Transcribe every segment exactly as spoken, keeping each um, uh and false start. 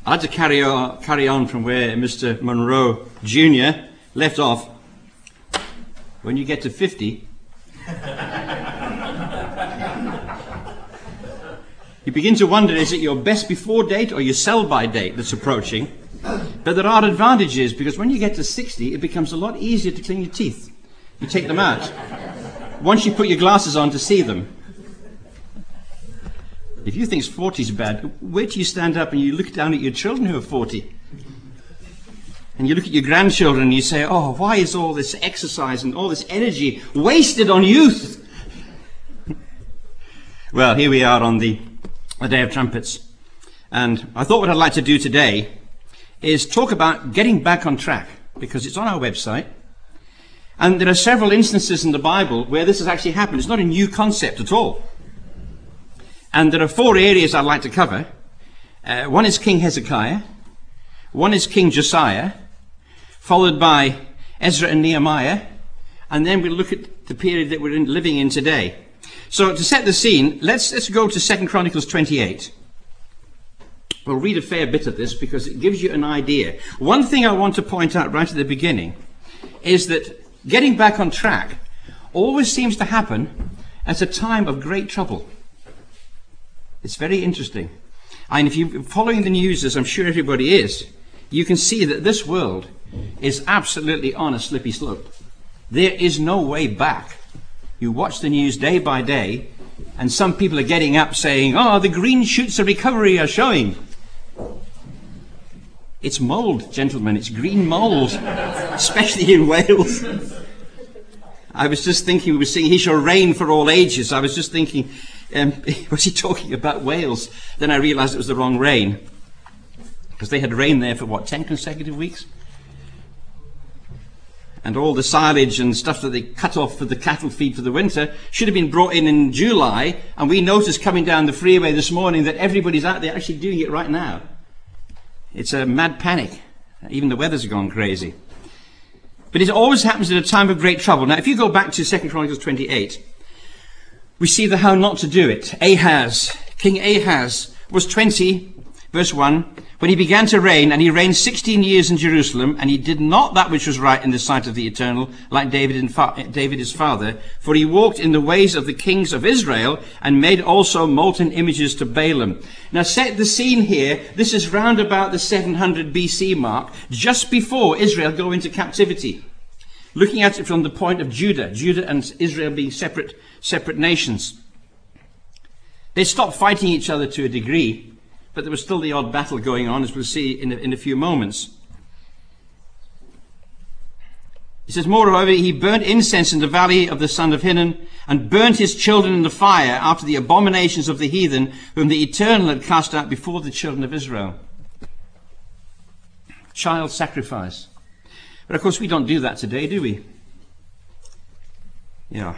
I'd like to carry on, carry on from where Mister Monroe Junior left off. When you get to fifty, you begin to wonder, is it your best before date or your sell-by date that's approaching? But there are advantages, because when you get to sixty, it becomes a lot easier to clean your teeth. You take them out. Once you put your glasses on to see them. If you think forty is bad, wait till you stand up and you look down at your children who are forty. And you look at your grandchildren and you say, oh, why is all this exercise and all this energy wasted on youth? Well, here we are on the, the Day of Trumpets. And I thought what I'd like to do today is talk about getting back on track, because it's on our website. And there are several instances in the Bible where this has actually happened. It's not a new concept at all. And there are four areas I'd like to cover. Uh, one is King Hezekiah. One is King Josiah, followed by Ezra and Nehemiah. And then we'll look at the period that we're in, living in today. So to set the scene, let's, let's go to Second Chronicles twenty-eight. We'll read a fair bit of this because it gives you an idea. One thing I want to point out right at the beginning is that getting back on track always seems to happen at a time of great trouble. It's very interesting. And if you're following the news, as I'm sure everybody is, you can see that this world is absolutely on a slippy slope. There is no way back. You watch the news day by day, and some people are getting up saying, oh, the green shoots of recovery are showing. It's mould, gentlemen. It's green mould, especially in Wales. I was just thinking, we were singing, He Shall Reign for All Ages. I was just thinking, um, was he talking about Wales? Then I realised it was the wrong rain. Because they had rain there for, what, ten consecutive weeks? And all the silage and stuff that they cut off for the cattle feed for the winter should have been brought in in July. And we noticed coming down the freeway this morning that everybody's out there actually doing it right now. It's a mad panic. Even the weather's gone crazy. But it always happens at a time of great trouble. Now, if you go back to Second Chronicles twenty-eight, we see the how not to do it. Ahaz, King Ahaz, was twenty, verse one, when he began to reign, and he reigned sixteen years in Jerusalem, and he did not that which was right in the sight of the Eternal, like David, and fa- David his father, for he walked in the ways of the kings of Israel, and made also molten images to Balaam. Now set the scene here. This is round about the seven hundred B C mark, just before Israel go into captivity. Looking at it from the point of Judah, Judah and Israel being separate, separate nations. They stopped fighting each other to a degree, but there was still the odd battle going on, as we'll see in a, in a few moments. He says, moreover, he burnt incense in the valley of the son of Hinnom, and burnt his children in the fire after the abominations of the heathen, whom the Eternal had cast out before the children of Israel. Child sacrifice. But of course we don't do that today, do we? Yeah.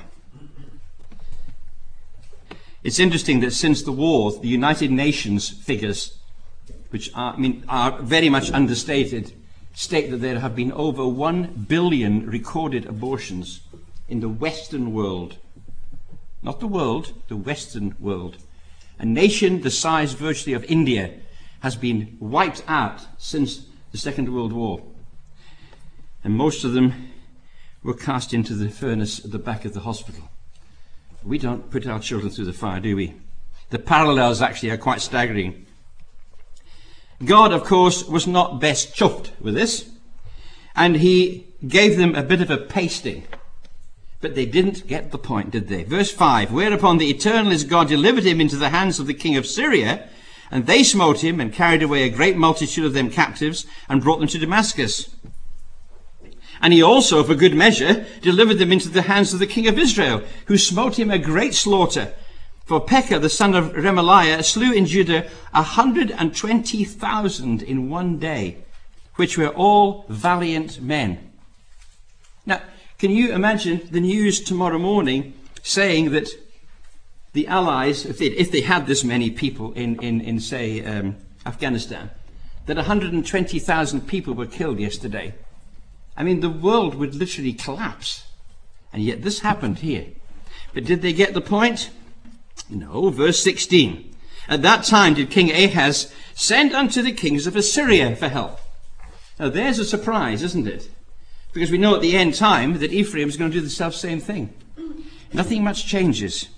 It's interesting that since the war, the United Nations figures, which are, I mean, are very much understated, state that there have been over one billion recorded abortions in the Western world. Not the world, the Western world. A nation the size virtually of India has been wiped out since the Second World War. And most of them were cast into the furnace at the back of the hospital. We don't put our children through the fire, do we? The parallels actually are quite staggering. God, of course, was not best chuffed with this, and he gave them a bit of a pasting. But they didn't get the point, did they? Verse five, whereupon the Eternal his God delivered him into the hands of the king of Syria, and they smote him and carried away a great multitude of them captives and brought them to Damascus. And he also, for good measure, delivered them into the hands of the king of Israel, who smote him a great slaughter. For Pekah, the son of Remaliah, slew in Judah a hundred and twenty thousand in one day, which were all valiant men. Now, can you imagine the news tomorrow morning saying that the Allies, if they, if they had this many people in, in, in say, um, Afghanistan, that one hundred twenty thousand people were killed yesterday? I mean, the world would literally collapse. And yet this happened here. But did they get the point? No. Verse sixteen. At that time did King Ahaz send unto the kings of Assyria for help. Now there's a surprise, isn't it? Because we know at the end time that Ephraim is going to do the self-same thing. Nothing much changes.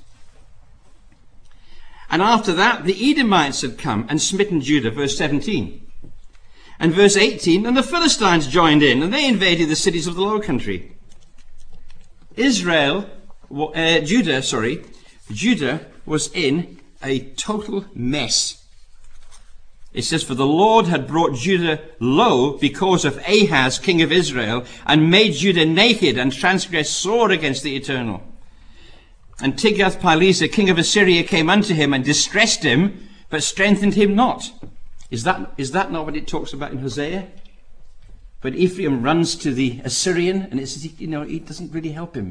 And after that, the Edomites had come and smitten Judah, verse seventeen. And verse eighteen, and the Philistines joined in, and they invaded the cities of the low country. Israel, uh, Judah, sorry, Judah was in a total mess. It says, for the Lord had brought Judah low because of Ahaz, king of Israel, and made Judah naked and transgressed sore against the Eternal. And Tiglath-Pileser, king of Assyria, came unto him and distressed him, but strengthened him not. Is that, is that not what it talks about in Hosea? But Ephraim runs to the Assyrian, and it says, you know, it doesn't really help him.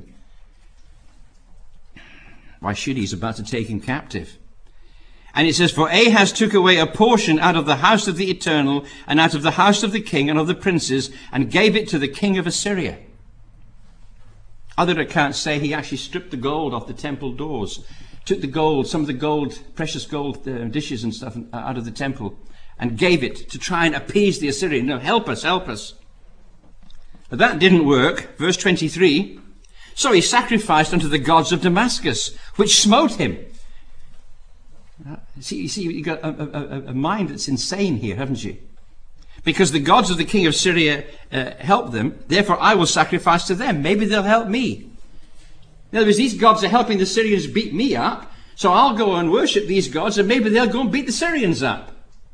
Why should he? He's about to take him captive. And it says, for Ahaz took away a portion out of the house of the Eternal, and out of the house of the king and of the princes, and gave it to the king of Assyria. Other accounts say he actually stripped the gold off the temple doors, took the gold, some of the gold, precious gold uh, dishes and stuff uh, out of the temple, and gave it to try and appease the Assyrian. No, help us, help us. But that didn't work. Verse twenty-three. So he sacrificed unto the gods of Damascus, which smote him. Uh, see, you see, you've got a, a, a mind that's insane here, haven't you? Because the gods of the king of Syria uh, help them, therefore I will sacrifice to them. Maybe they'll help me. In other words, these gods are helping the Syrians beat me up, so I'll go and worship these gods, and maybe they'll go and beat the Syrians up.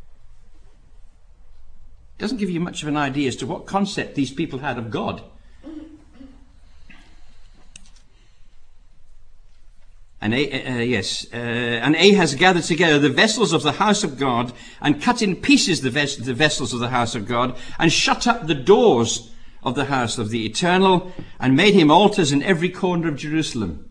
Doesn't give you much of an idea as to what concept these people had of God. And, uh, yes, uh, and Ahaz gathered together the vessels of the house of God, and cut in pieces the, ves- the vessels of the house of God, and shut up the doors of the house of the Eternal, and made him altars in every corner of Jerusalem.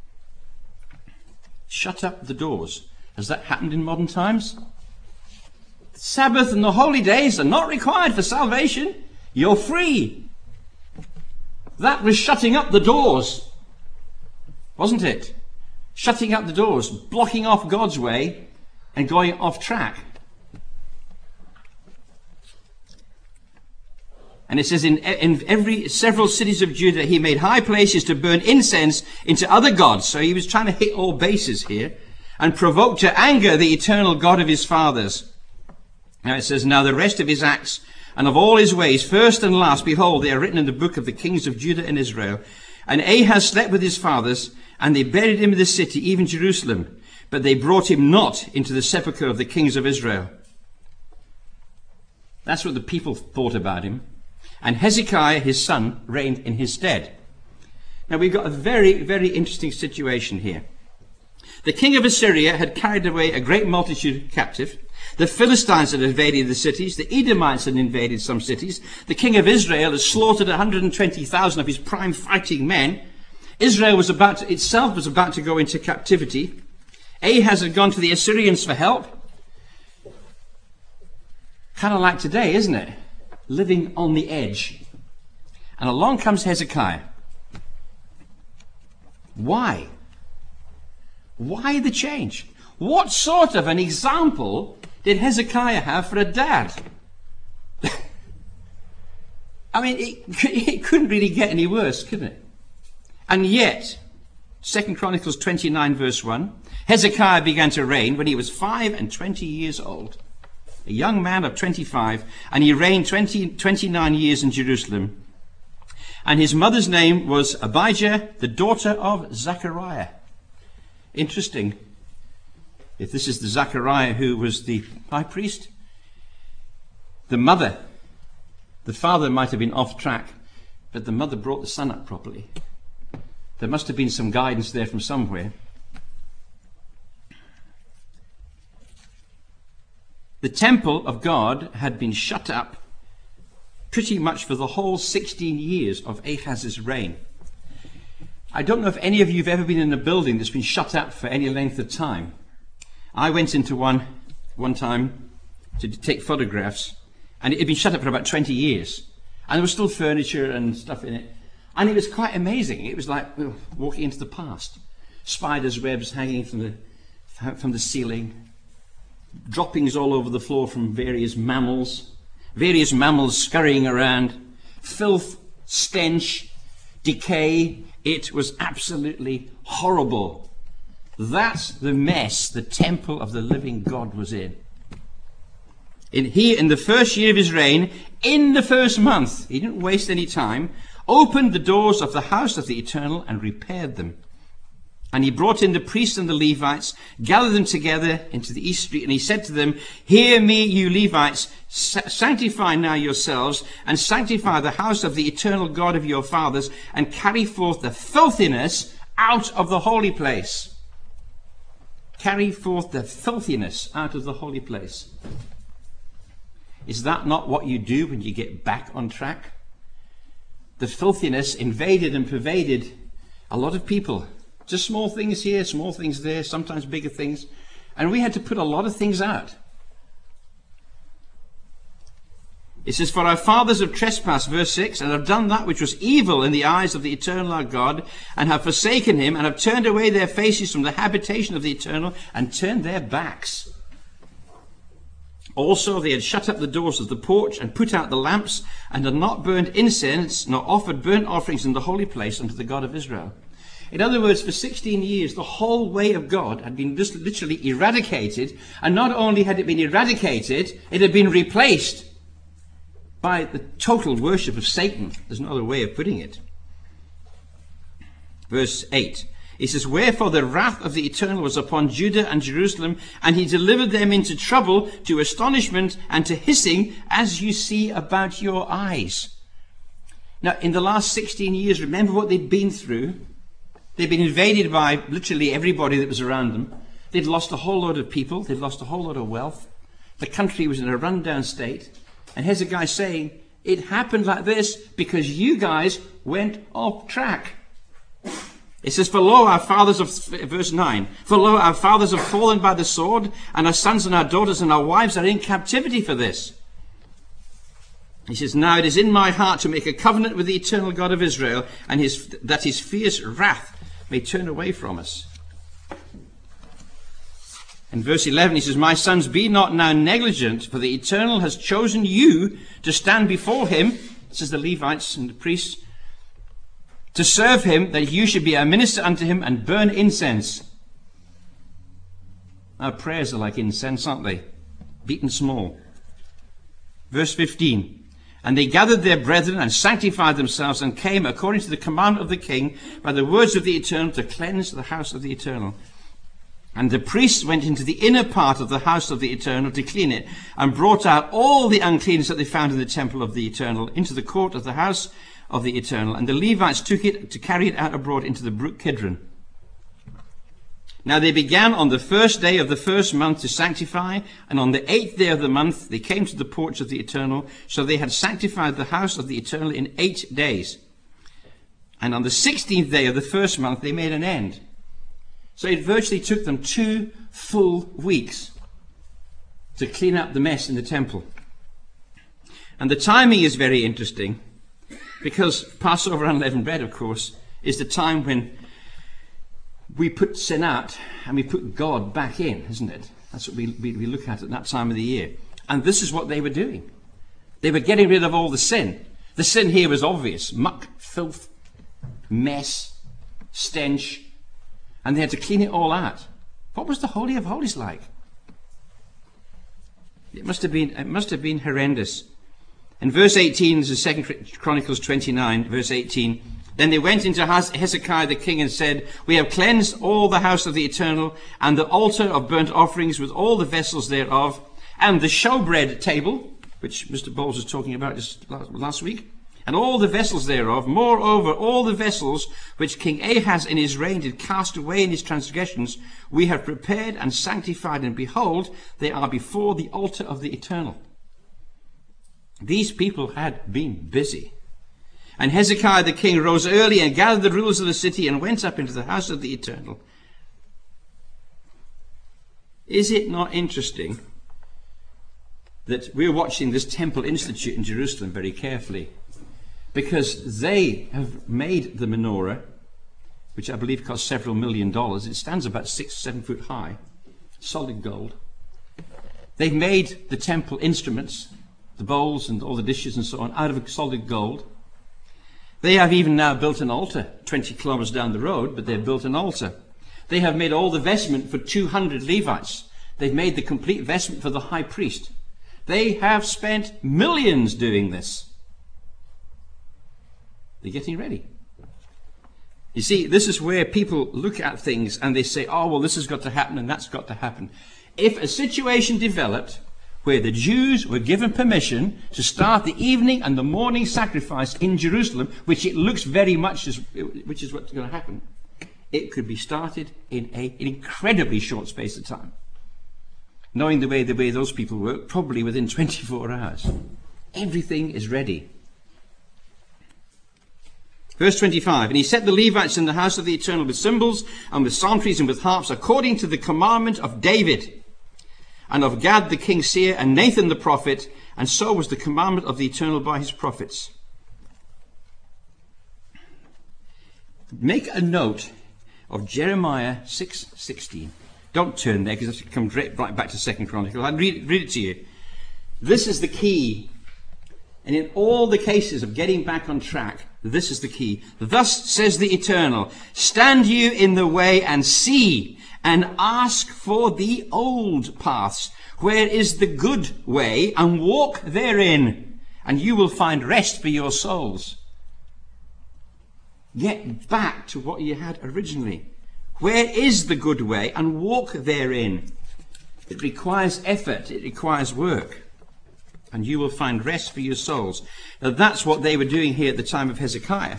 Shut up the doors. Has that happened in modern times? The Sabbath and the holy days are not required for salvation. You're free. That was shutting up the doors, wasn't it? Shutting up the doors, blocking off God's way, and going off track. And it says, in, in every several cities of Judah, he made high places to burn incense into other gods. So he was trying to hit all bases here, and provoke to anger the eternal God of his fathers. Now it says, now the rest of his acts and of all his ways, first and last, behold, they are written in the book of the kings of Judah and Israel. And Ahaz slept with his fathers, and they buried him in the city, even Jerusalem. But they brought him not into the sepulchre of the kings of Israel. That's what the people thought about him. And Hezekiah, his son, reigned in his stead. Now we've got a very, very interesting situation here. The king of Assyria had carried away a great multitude captive. The Philistines had invaded the cities. The Edomites had invaded some cities. The king of Israel had slaughtered one hundred twenty thousand of his prime fighting men. Israel was about to, itself was about to go into captivity. Ahaz had gone to the Assyrians for help. Kind of like today, isn't it? Living on the edge. And along comes Hezekiah. Why? Why the change? What sort of an example did Hezekiah have for a dad? I mean, it, it couldn't really get any worse, couldn't it? And yet, Second Chronicles twenty-nine verse one, Hezekiah began to reign when he was five and twenty years old. A young man of twenty-five, and he reigned twenty, twenty-nine years in Jerusalem. And his mother's name was Abijah, the daughter of Zechariah. Interesting. If this is the Zechariah who was the high priest, the mother, the father might have been off track, but the mother brought the son up properly. There must have been some guidance there from somewhere. The temple of God had been shut up pretty much for the whole sixteen years of Ahaz's reign. I don't know if any of you have ever been in a building that's been shut up for any length of time. I went into one one time to take photographs, and it had been shut up for about twenty years. And there was still furniture and stuff in it. And it was quite amazing. It was like well, walking into the past. Spiders' webs hanging from the, from the ceiling. droppings all over the floor from various mammals, various mammals scurrying around, filth, stench, decay. It was absolutely horrible. That's the mess the temple of the living God was in. In he, in the first year of his reign, in the first month, he didn't waste any time, opened the doors of the house of the Eternal and repaired them. And he brought in the priests and the Levites, gathered them together into the east street, and he said to them, "Hear me, you Levites, sanctify now yourselves, and sanctify the house of the eternal God of your fathers, and carry forth the filthiness out of the holy place." Carry forth the filthiness out of the holy place. Is that not what you do when you get back on track? The filthiness invaded and pervaded a lot of people. Just small things here, small things there, sometimes bigger things. And we had to put a lot of things out. It says, "For our fathers have trespassed," verse six, "and have done that which was evil in the eyes of the eternal our God, and have forsaken him, and have turned away their faces from the habitation of the eternal, and turned their backs. Also they had shut up the doors of the porch, and put out the lamps, and had not burned incense, nor offered burnt offerings in the holy place unto the God of Israel." In other words, for sixteen years, the whole way of God had been just literally eradicated. And not only had it been eradicated, it had been replaced by the total worship of Satan. There's no other way of putting it. Verse eight. It says, "Wherefore the wrath of the Eternal was upon Judah and Jerusalem, and he delivered them into trouble, to astonishment, and to hissing, as you see about your eyes." Now, in the last sixteen years, remember what they'd been through. They'd been invaded by literally everybody that was around them. They'd lost a whole load of people. They'd lost a whole lot of wealth. The country was in a rundown state. And here's a guy saying, it happened like this because you guys went off track. It says, "For lo, our fathers of," verse nine, "For lo, our fathers have fallen by the sword, and our sons and our daughters and our wives are in captivity for this." He says, "Now it is in my heart to make a covenant with the eternal God of Israel, and his, that his fierce wrath may turn away from us." In verse eleven, he says, "My sons, be not now negligent, for the Eternal has chosen you to stand before him," this is the Levites and the priests, "to serve him, that you should be a minister unto him and burn incense." Our prayers are like incense, aren't they? Beaten small. Verse fifteen, "And they gathered their brethren and sanctified themselves, and came according to the command of the king by the words of the Eternal to cleanse the house of the Eternal. And the priests went into the inner part of the house of the Eternal to clean it, and brought out all the uncleanness that they found in the temple of the Eternal into the court of the house of the Eternal. And the Levites took it to carry it out abroad into the brook Kidron. Now they began on the first day of the first month to sanctify, and on the eighth day of the month they came to the porch of the Eternal. So they had sanctified the house of the Eternal in eight days. And on the sixteenth day of the first month they made an end. So it virtually took them two full weeks to clean up the mess in the temple. And the timing is very interesting, because Passover unleavened bread, of course, is the time when we put sin out and we put God back in, isn't it? That's what we, we, we look at at that time of the year. And this is what they were doing. They were getting rid of all the sin. The sin here was obvious. Muck, filth, mess, stench. And they had to clean it all out. What was the Holy of Holies like? It must have been, it must have been horrendous. In verse eighteen, this is Second Chronicles twenty-nine, verse eighteen. "Then they went into Hezekiah the king and said, We have cleansed all the house of the Eternal, and the altar of burnt offerings with all the vessels thereof, and the showbread table," which Mister Bowles was talking about just last week, "and all the vessels thereof. Moreover, all the vessels which King Ahaz in his reign did cast away in his transgressions, we have prepared and sanctified, and behold, they are before the altar of the Eternal." These people had been busy. "And Hezekiah the king rose early and gathered the rulers of the city and went up into the house of the Eternal." Is it not interesting that we're watching this Temple Institute in Jerusalem very carefully? Because they have made the menorah, which I believe cost several million dollars. It stands about six, seven foot high, solid gold. They've made the temple instruments, the bowls and all the dishes and so on, out of solid gold. They have even now built an altar twenty kilometers down the road, but they've built an altar. They have made all the vestment for two hundred Levites. They've made the complete vestment for the high priest. They have spent millions doing this. They're getting ready. You see, this is where people look at things and they say, oh, well, this has got to happen and that's got to happen. If a situation developed where the Jews were given permission to start the evening and the morning sacrifice in Jerusalem, which it looks very much as, which is what's going to happen, it could be started in a, an incredibly short space of time. Knowing the way the way those people work, probably within twenty-four hours. Everything is ready. Verse twenty-five, and he set the Levites in the house of the Eternal with cymbals and with psalteries and with harps, according to the commandment of David, and of Gad the king's seer, and Nathan the prophet, and so was the commandment of the Eternal by his prophets. Make a note of Jeremiah six sixteen. Don't turn there, because it comes right, right back to Second Chronicles. I'll read, read it to you. This is the key. And in all the cases of getting back on track, this is the key. Thus says the Eternal, stand you in the way and see, and ask for the old paths, where is the good way, and walk therein, and you will find rest for your souls. Get back to what you had originally. Where is the good way, and walk therein? It requires effort, it requires work, and you will find rest for your souls. Now that's what they were doing here at the time of Hezekiah.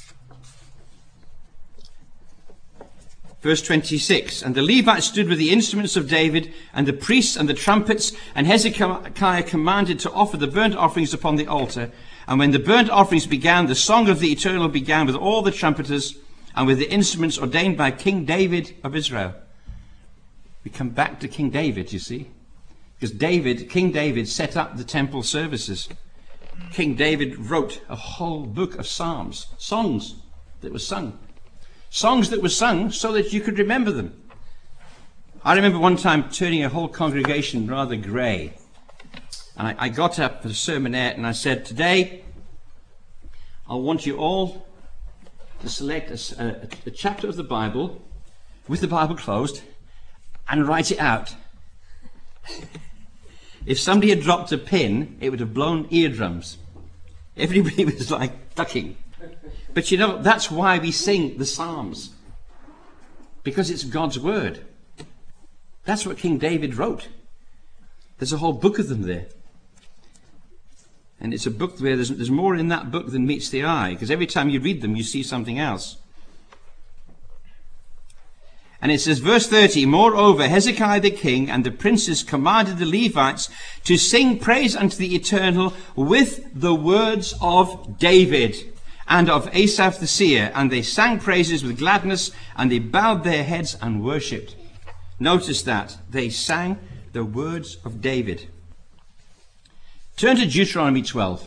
Verse twenty-six, and the Levites stood with the instruments of David, and the priests and the trumpets, and Hezekiah commanded to offer the burnt offerings upon the altar. And when the burnt offerings began, the song of the Eternal began with all the trumpeters, and with the instruments ordained by King David of Israel. We come back to King David, you see. Because David, King David set up the temple services. King David wrote a whole book of psalms, songs that were sung. Songs that were sung so that you could remember them. I remember one time turning a whole congregation rather grey. And I, I got up for the sermonette and I said, today, I want you all to select a, a, a chapter of the Bible with the Bible closed and write it out. If somebody had dropped a pin, it would have blown eardrums. Everybody was like ducking. But you know, that's why we sing the Psalms. Because it's God's word. That's what King David wrote. There's a whole book of them there. And it's a book where there's, there's more in that book than meets the eye, because every time you read them, you see something else. And it says, verse thirty, moreover, Hezekiah the king and the princes commanded the Levites to sing praise unto the Eternal with the words of David and of Asaph the seer. And they sang praises with gladness, and they bowed their heads and worshipped. Notice that. They sang the words of David. Turn to Deuteronomy twelve.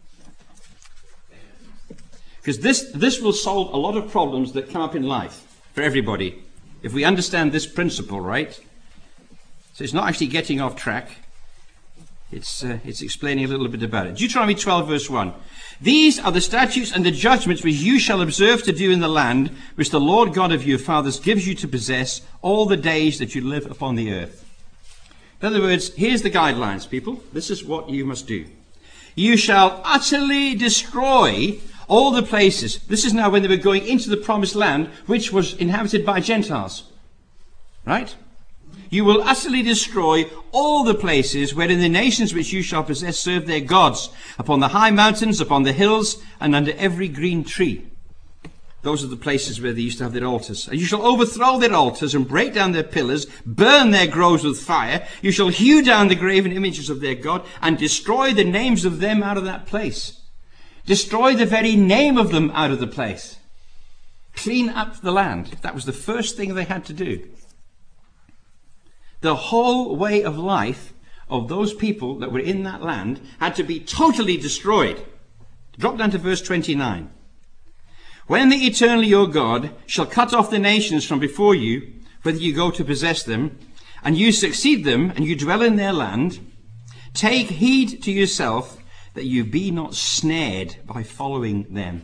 Because this, this will solve a lot of problems that come up in life for everybody. If we understand this principle, right? So it's not actually getting off track. It's, uh, it's explaining a little bit about it. Deuteronomy twelve verse one. These are the statutes and the judgments which you shall observe to do in the land which the Lord God of your fathers gives you to possess all the days that you live upon the earth. In other words, here's the guidelines, people. This is what you must do. You shall utterly destroy all the places. This is now when they were going into the promised land, which was inhabited by Gentiles. Right? You will utterly destroy all the places wherein the nations which you shall possess serve their gods, upon the high mountains, upon the hills, and under every green tree. Those are the places where they used to have their altars. And you shall overthrow their altars and break down their pillars, burn their groves with fire. You shall hew down the graven images of their God and destroy the names of them out of that place. Destroy the very name of them out of the place. Clean up the land. That was the first thing they had to do. The whole way of life of those people that were in that land had to be totally destroyed. Drop down to verse twenty-nine. When the Eternal your God shall cut off the nations from before you, whether you go to possess them, and you succeed them, and you dwell in their land, take heed to yourself that you be not snared by following them,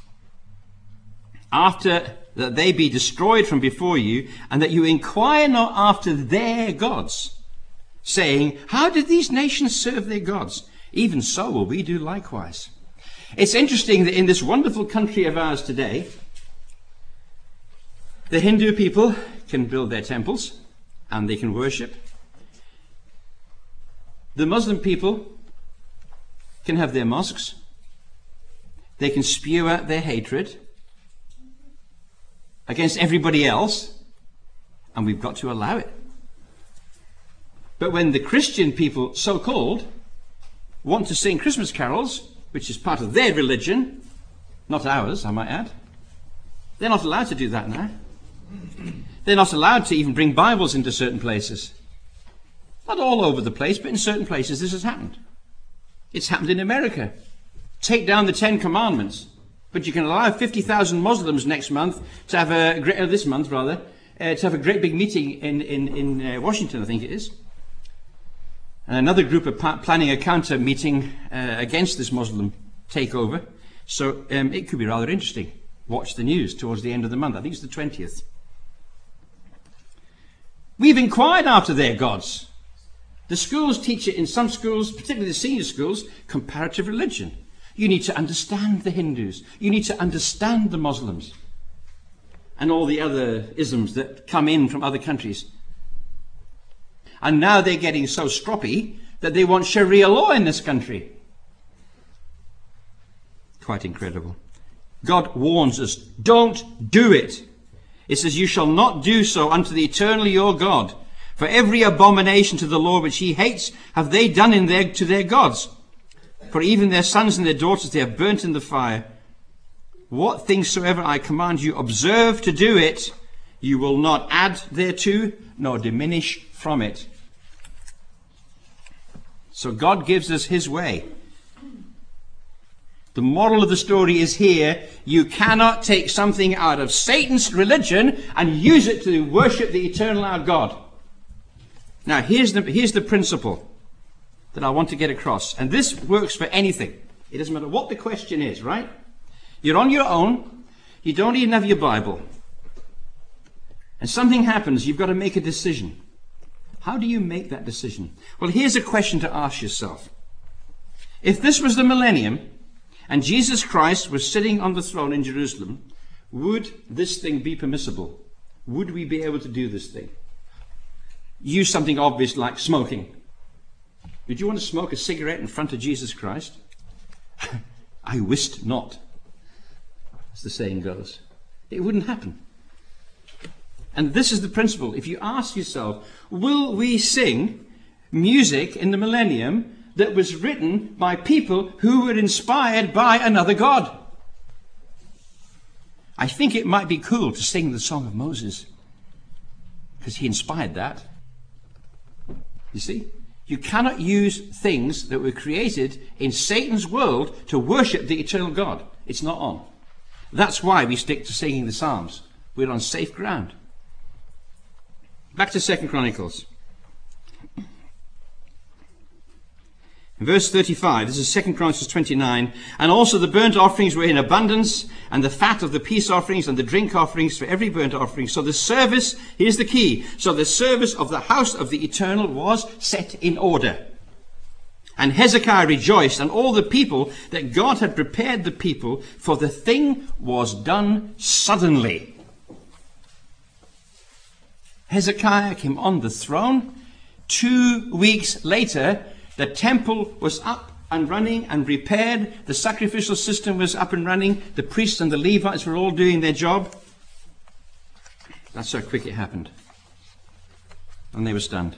after that they be destroyed from before you, and that you inquire not after their gods, saying, how did these nations serve their gods? Even so will we do likewise. It's interesting that in this wonderful country of ours today, the Hindu people can build their temples and they can worship. The Muslim people can have their mosques. They can spew out their hatred against everybody else, and we've got to allow it. But when the Christian people, so-called, want to sing Christmas carols, which is part of their religion, not ours, I might add, they're not allowed to do that now. They're not allowed to even bring Bibles into certain places. Not all over the place, but in certain places this has happened. It's happened in America. Take down the Ten Commandments, but you can allow fifty thousand Muslims next month to have a great, uh, this month rather, uh, to have a great big meeting in in in uh, Washington, I think it is. And another group are pa- planning a counter meeting uh, against this Muslim takeover. So um, it could be rather interesting. Watch the news towards the end of the month. I think it's the twentieth. We've inquired after their gods. The schools teach it in some schools, particularly the senior schools, comparative religion. You need to understand the Hindus. You need to understand the Muslims and all the other isms that come in from other countries. And now they're getting so stroppy that they want Sharia law in this country. Quite incredible. God warns us, don't do it. It says, you shall not do so unto the eternal your God. For every abomination to the Lord which he hates have they done in their, to their gods. For even their sons and their daughters they have burnt in the fire. What things soever I command you, observe to do it. You will not add thereto, nor diminish from it. So God gives us his way. The moral of the story is here. You cannot take something out of Satan's religion and use it to worship the eternal our God. Now, here's the, here's the principle that I want to get across. And this works for anything. It doesn't matter what the question is, right? You're on your own. You don't even have your Bible. And something happens. You've got to make a decision. How do you make that decision? Well, here's a question to ask yourself. If this was the millennium, and Jesus Christ was sitting on the throne in Jerusalem, would this thing be permissible? Would we be able to do this thing? Use something obvious like smoking. Would you want to smoke a cigarette in front of Jesus Christ? I wist not, as the saying goes. It wouldn't happen. And this is the principle. If you ask yourself, will we sing music in the millennium that was written by people who were inspired by another God? I think it might be cool to sing the Song of Moses, because he inspired that. You see? You cannot use things that were created in Satan's world to worship the eternal God. It's not on. That's why we stick to singing the Psalms. We're on safe ground. Back to Second Chronicles. In verse thirty-five, this is Second Chronicles twenty-nine, and also the burnt offerings were in abundance, and the fat of the peace offerings and the drink offerings for every burnt offering. So the service, here's the key, so the service of the house of the eternal was set in order. And Hezekiah rejoiced, and all the people, that God had prepared the people, for the thing was done suddenly. Hezekiah came on the throne. Two weeks later, the temple was up and running and repaired. The sacrificial system was up and running. The priests and the Levites were all doing their job. That's how quick it happened. And they were stunned.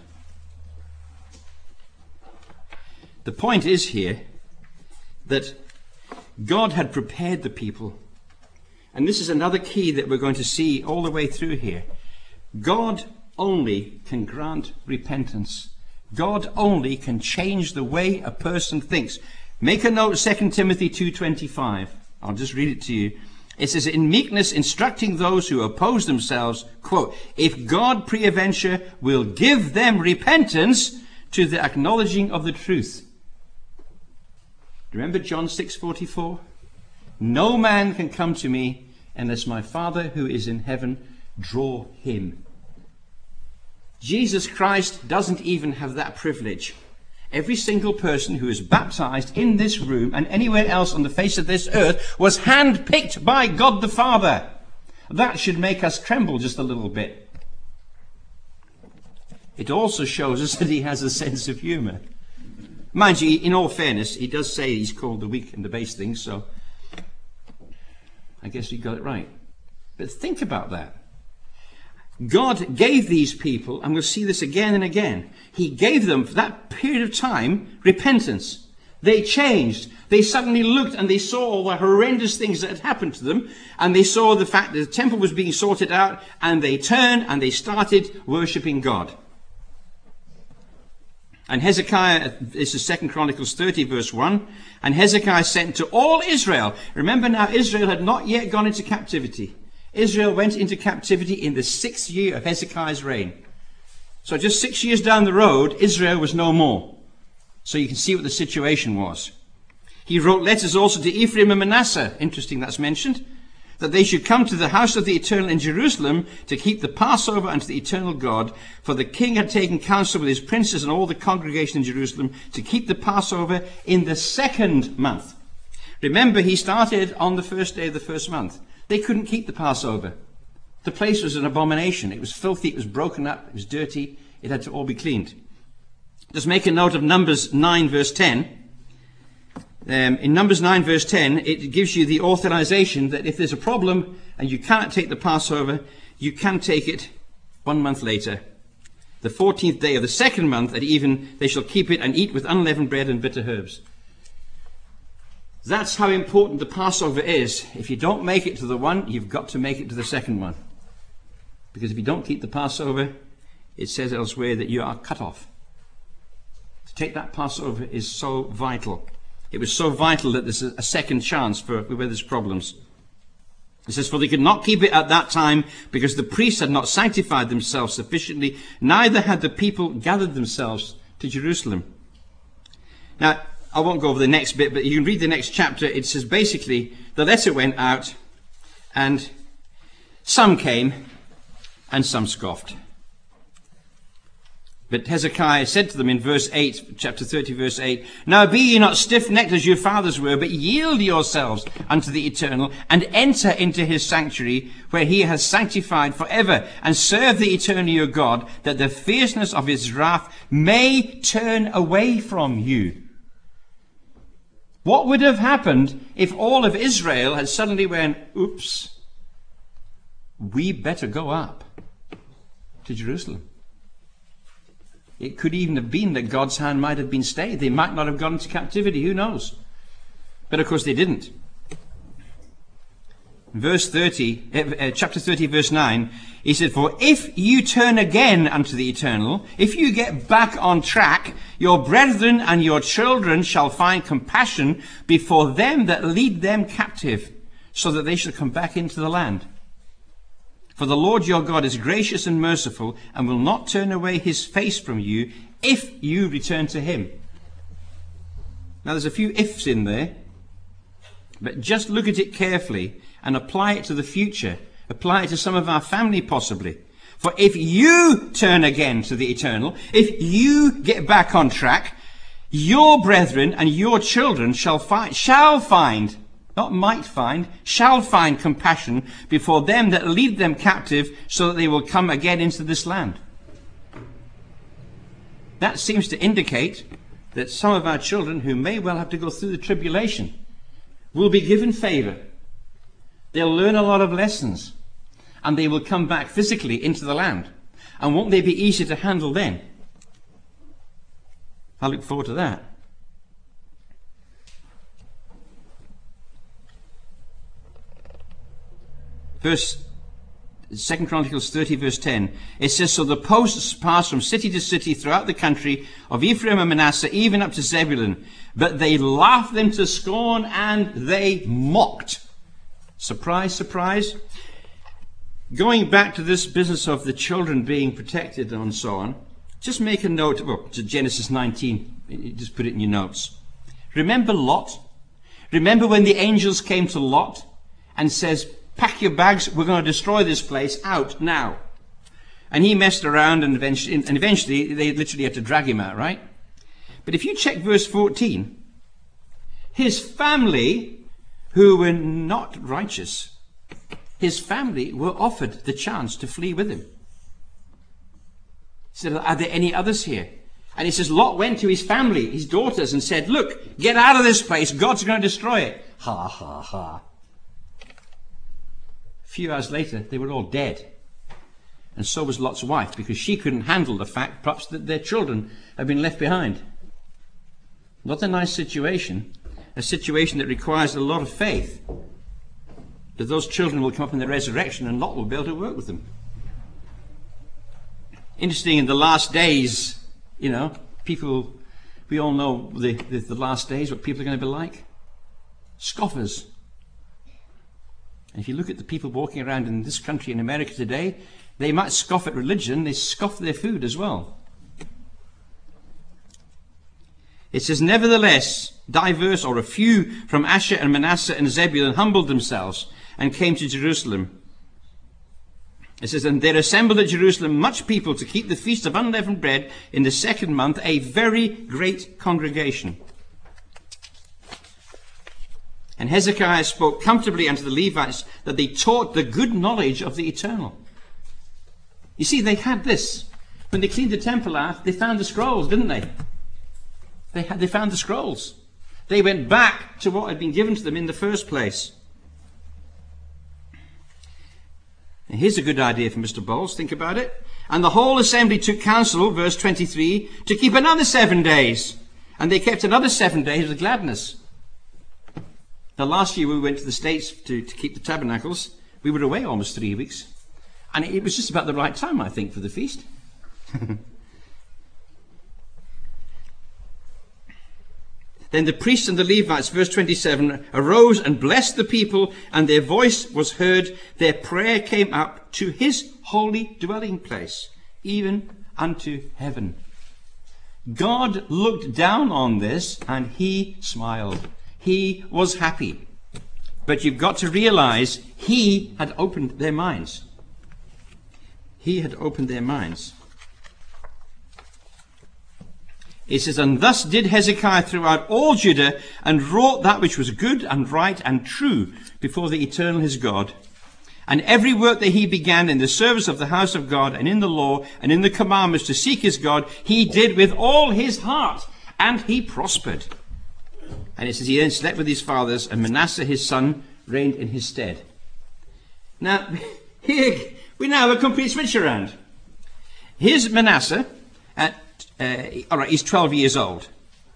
The point is here that God had prepared the people. And this is another key that we're going to see all the way through here. God only can grant repentance. God only can change the way a person thinks. Make a note, Second Timothy two twenty-five. I'll just read it to you. It says, in meekness instructing those who oppose themselves, quote, if God peradventure will give them repentance to the acknowledging of the truth. Remember John six forty-four? No man can come to me unless my Father who is in heaven draw him. Jesus Christ doesn't even have that privilege. Every single person who is baptized in this room and anywhere else on the face of this earth was handpicked by God the Father. That should make us tremble just a little bit. It also shows us that he has a sense of humor. Mind you, in all fairness, he does say he's called the weak and the base things, so I guess he got it right. But think about that. God gave these people, and we'll see this again and again, he gave them, for that period of time, repentance. They changed. They suddenly looked and they saw all the horrendous things that had happened to them, and they saw the fact that the temple was being sorted out, and they turned and they started worshipping God. And Hezekiah, this is Second Chronicles thirty, verse one, and Hezekiah sent to all Israel. Remember now, Israel had not yet gone into captivity. Israel went into captivity in the sixth year of Hezekiah's reign. So just six years down the road, Israel was no more. So you can see what the situation was. He wrote letters also to Ephraim and Manasseh, interesting that's mentioned, that they should come to the house of the Eternal in Jerusalem to keep the Passover unto the eternal God. For the king had taken counsel with his princes and all the congregation in Jerusalem to keep the Passover in the second month. Remember, he started on the first day of the first month. They couldn't keep the Passover. The place was an abomination. It was filthy, it was broken up, it was dirty. It had to all be cleaned. Just make a note of Numbers nine, verse ten. Um, in Numbers nine, verse ten, it gives you the authorization that if there's a problem and you cannot take the Passover, you can take it one month later. The fourteenth day of the second month at even, they shall keep it and eat with unleavened bread and bitter herbs. That's how important the Passover is. If you don't make it to the one, you've got to make it to the second one. Because if you don't keep the Passover, it says elsewhere that you are cut off. To take that Passover is so vital. It was so vital that there's a second chance for where there's problems. It says, for they could not keep it at that time because the priests had not sanctified themselves sufficiently, neither had the people gathered themselves to Jerusalem. Now, I won't go over the next bit, but you can read the next chapter. It says basically, the letter went out, and some came, and some scoffed. But Hezekiah said to them in verse eight, chapter thirty, verse eight, now be ye not stiff-necked as your fathers were, but yield yourselves unto the Eternal, and enter into his sanctuary, where he has sanctified forever, and serve the Eternal your God, that the fierceness of his wrath may turn away from you. What would have happened if all of Israel had suddenly went, oops, we better go up to Jerusalem? It could even have been that God's hand might have been stayed. They might not have gone into captivity. Who knows? But of course they didn't. Verse thirty, uh, chapter thirty, verse nine, he said, for if you turn again unto the Eternal, if you get back on track, your brethren and your children shall find compassion before them that lead them captive, so that they shall come back into the land. For the Lord your God is gracious and merciful, and will not turn away his face from you, if you return to him. Now there's a few ifs in there, but just look at it carefully and apply it to the future. Apply it to some of our family possibly. For if you turn again to the Eternal, if you get back on track, your brethren and your children shall find, shall find, not might find, shall find compassion before them that lead them captive, so that they will come again into this land. That seems to indicate that some of our children who may well have to go through the tribulation will be given favor. They'll learn a lot of lessons, and they will come back physically into the land. And won't they be easy to handle then? I look forward to that. Verse Second Chronicles thirty, verse ten. It says, so the posts passed from city to city throughout the country of Ephraim and Manasseh, even up to Zebulun. But they laughed them to scorn, and they mocked. Surprise, surprise. Going back to this business of the children being protected and so on, just make a note, well, to Genesis nineteen, just put it in your notes. Remember Lot? Remember when the angels came to Lot and says, pack your bags, we're going to destroy this place, out now. And he messed around and eventually, and eventually they literally had to drag him out, right? But if you check verse fourteen, his family, who were not righteous, his family were offered the chance to flee with him. He said, are there any others here? And he says, Lot went to his family, his daughters, and said, look, get out of this place. God's going to destroy it. Ha, ha, ha. A few hours later, they were all dead. And so was Lot's wife, because she couldn't handle the fact, perhaps, that their children had been left behind. Not a nice situation. A situation that requires a lot of faith. But those children will come up in the resurrection, and Lot will be able to work with them. Interesting, in the last days, you know, people, we all know the, the, the last days, what people are going to be like. Scoffers. And if you look at the people walking around in this country, in America today, they might scoff at religion, they scoff their food as well. It says, nevertheless, diverse, or a few from Asher and Manasseh and Zebulun humbled themselves and came to Jerusalem. It says, and there assembled at Jerusalem much people to keep the feast of unleavened bread in the second month, a very great congregation. And Hezekiah spoke comfortably unto the Levites that they taught the good knowledge of the eternal. You see, they had this. When they cleaned the temple out, they found the scrolls, didn't they? They had, they found the scrolls. They went back to what had been given to them in the first place. And here's a good idea for Mister Bowles. Think about it. And the whole assembly took counsel, verse twenty-three, to keep another seven days. And they kept another seven days with gladness. Now, last year we went to the States to, to keep the tabernacles. We were away almost three weeks. And it was just about the right time, I think, for the feast. Then the priests and the Levites, verse twenty-seven, arose and blessed the people, and their voice was heard. Their prayer came up to his holy dwelling place, even unto heaven. God looked down on this, and he smiled. He was happy. But you've got to realize he had opened their minds. He had opened their minds. It says, and thus did Hezekiah throughout all Judah, and wrought that which was good and right and true before the eternal his God. And every work that he began in the service of the house of God, and in the law, and in the commandments to seek his God, he did with all his heart, and he prospered. And it says, he then slept with his fathers, and Manasseh his son reigned in his stead. Now, here we now have a complete switch around. Here's Manasseh at Uh, all right, he's twelve years old.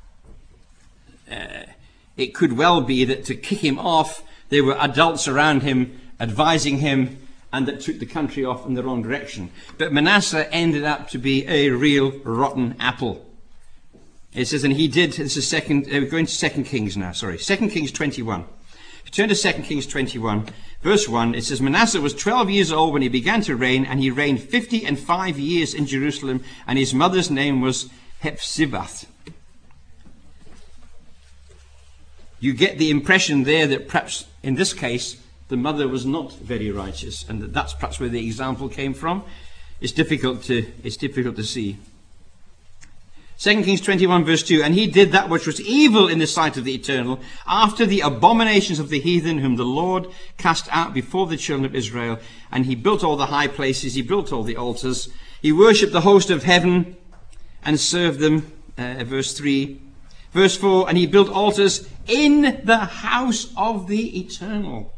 Uh, it could well be that to kick him off, there were adults around him advising him, and that took the country off in the wrong direction. But Manasseh ended up to be a real rotten apple. It says, and he did, this is second, uh, we're going to Second Kings now, sorry, Second Kings twenty-one. If you turn to Second Kings twenty-one, verse one, it says, Manasseh was twelve years old when he began to reign, and he reigned fifty and five years in Jerusalem, and his mother's name was Hephzibah. You get the impression there that perhaps in this case the mother was not very righteous, and that that's perhaps where the example came from. It's difficult to it's difficult to see. Second Kings twenty-one verse two, and he did that which was evil in the sight of the Eternal, after the abominations of the heathen, whom the Lord cast out before the children of Israel. And he built all the high places, he built all the altars, he worshipped the host of heaven and served them. Uh, verse three. Verse four, and he built altars in the house of the Eternal.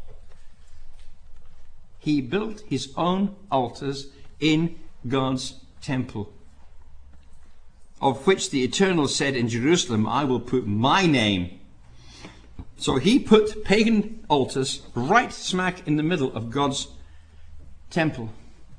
He built his own altars in God's temple, of which the Eternal said in Jerusalem, I will put my name. So he put pagan altars right smack in the middle of God's temple.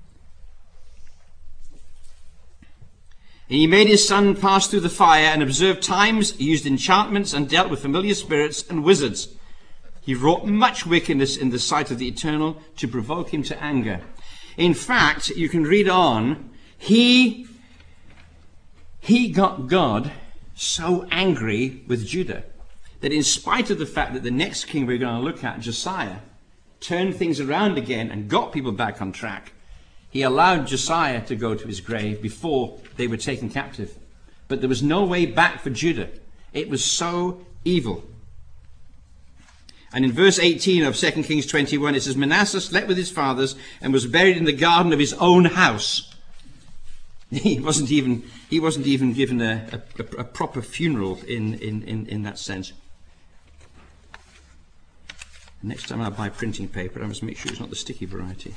And he made his son pass through the fire, and observed times, used enchantments, and dealt with familiar spirits and wizards. He wrought much wickedness in the sight of the Eternal to provoke him to anger. In fact, you can read on, he, he got God so angry with Judah that in spite of the fact that the next king we're going to look at, Josiah, turned things around again and got people back on track, he allowed Josiah to go to his grave before they were taken captive. But there was no way back for Judah. It was so evil. And in verse eighteen of Second Kings twenty-one, it says, Manasseh slept with his fathers and was buried in the garden of his own house. He wasn't even, he wasn't even given a, a, a proper funeral in, in, in, in that sense. Next time I buy printing paper, I must make sure it's not the sticky variety.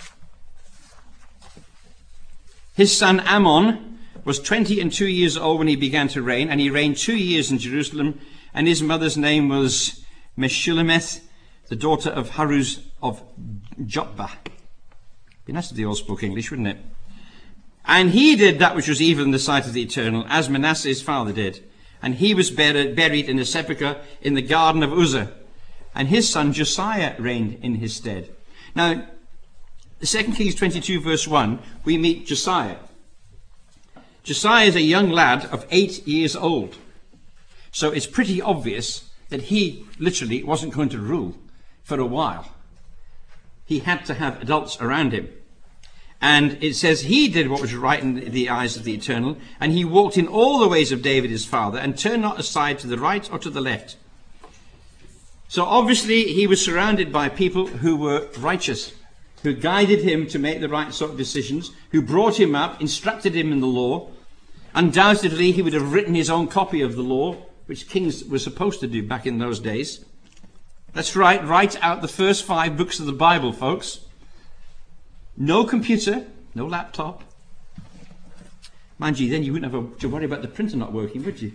His son Ammon was twenty and two years old when he began to reign, and he reigned two years in Jerusalem, and his mother's name was Meshullemeth, the daughter of Haruz of Jotbah. Be nice if they all spoke English, wouldn't it? And he did that which was evil in the sight of the Eternal, as Manasseh his father did. And he was buried, buried in a sepulchre in the garden of Uzzah. And his son Josiah reigned in his stead. Now, Second Kings twenty-two verse one, we meet Josiah. Josiah is a young lad of eight years old. So it's pretty obvious that he literally wasn't going to rule for a while. He had to have adults around him. And it says he did what was right in the eyes of the Eternal, and he walked in all the ways of David his father, and turned not aside to the right or to the left. So obviously he was surrounded by people who were righteous, who guided him to make the right sort of decisions, who brought him up, instructed him in the law. Undoubtedly he would have written his own copy of the law, which kings were supposed to do back in those days. That's right, write out the first five books of the Bible, folks. No computer, no laptop. Mind you, then you wouldn't have to worry about the printer not working, would you?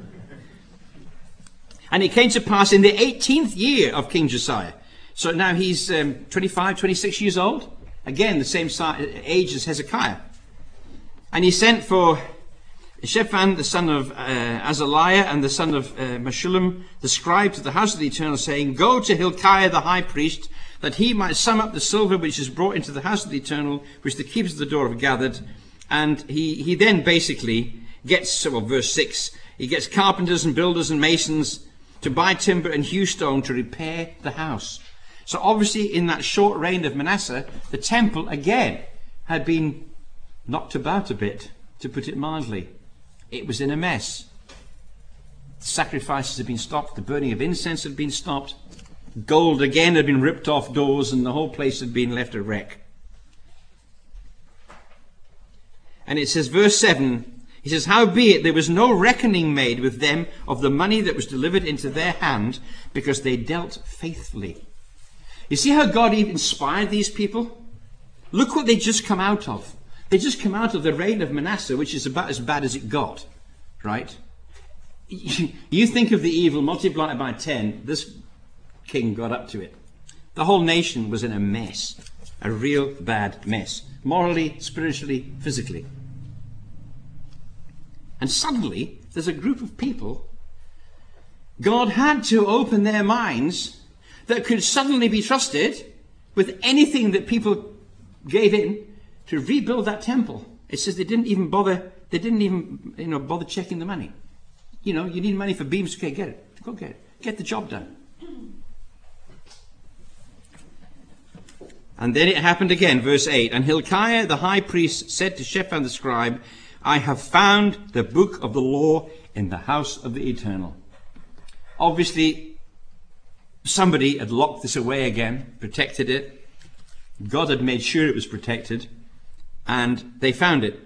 And it came to pass in the eighteenth year of King Josiah. So now he's um, twenty-five, twenty-six years old. Again, the same age as Hezekiah. And he sent for Shaphan, the son of uh, Azaliah, and the son of uh, Meshullam, the scribe, to the house of the Eternal, saying, Go to Hilkiah the high priest, that he might sum up the silver which is brought into the house of the Eternal, which the keepers of the door have gathered. And he, he then basically gets, well, verse six, he gets carpenters and builders and masons to buy timber and hew stone to repair the house. So obviously in that short reign of Manasseh, the temple again had been knocked about a bit, to put it mildly. It was in a mess. The sacrifices had been stopped, the burning of incense had been stopped. Gold again had been ripped off doors, and the whole place had been left a wreck. And it says, verse seven, he says, Howbeit there was no reckoning made with them of the money that was delivered into their hand, because they dealt faithfully. You see how God even inspired these people? Look what they just come out of. They just come out of the reign of Manasseh, which is about as bad as it got, right? You think of the evil multiplied by ten, this king got up to it. The whole nation was in a mess, a real bad mess, morally, spiritually, physically. And suddenly, there's a group of people God had to open their minds that could suddenly be trusted with anything that people gave in to rebuild that temple. It says they didn't even bother, they didn't even, you know, bother checking the money. You know, you need money for beams, okay, get it. Go get it. Get the job done. And then it happened again, verse eight. And Hilkiah the high priest said to Shaphan the scribe, I have found the book of the law in the house of the Eternal. Obviously, somebody had locked this away again, protected it. God had made sure it was protected, and they found it.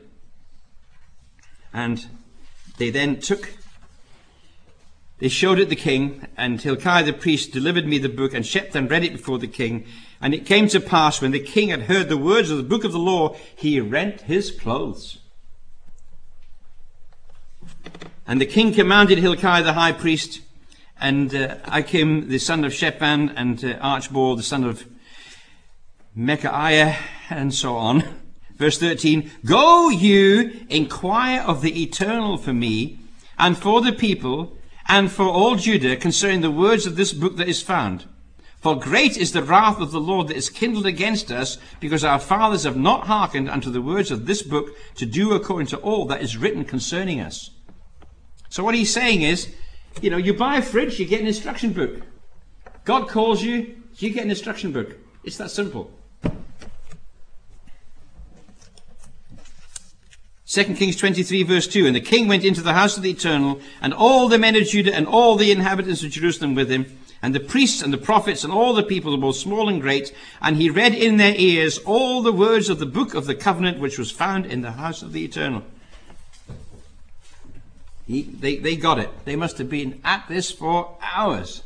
And they then took, they showed it the king, and Hilkiah the priest delivered me the book, and Shaphan read it before the king. And it came to pass, when the king had heard the words of the book of the law, he rent his clothes. And the king commanded Hilkiah the high priest, and uh, Achim the son of Shaphan, and uh, Archbald the son of Micaiah, and so on. Verse thirteen, Go you, inquire of the Eternal for me, and for the people, and for all Judah, concerning the words of this book that is found. For great is the wrath of the Lord that is kindled against us, because our fathers have not hearkened unto the words of this book, to do according to all that is written concerning us. So what he's saying is, you know, you buy a fridge, you get an instruction book. God calls you, you get an instruction book. It's that simple. Second Kings twenty-three verse two, and the king went into the house of the Eternal, and all the men of Judah and all the inhabitants of Jerusalem with him, and the priests and the prophets and all the people, both small and great, and he read in their ears all the words of the book of the covenant which was found in the house of the Eternal. He, they, they got it. They must have been at this for hours.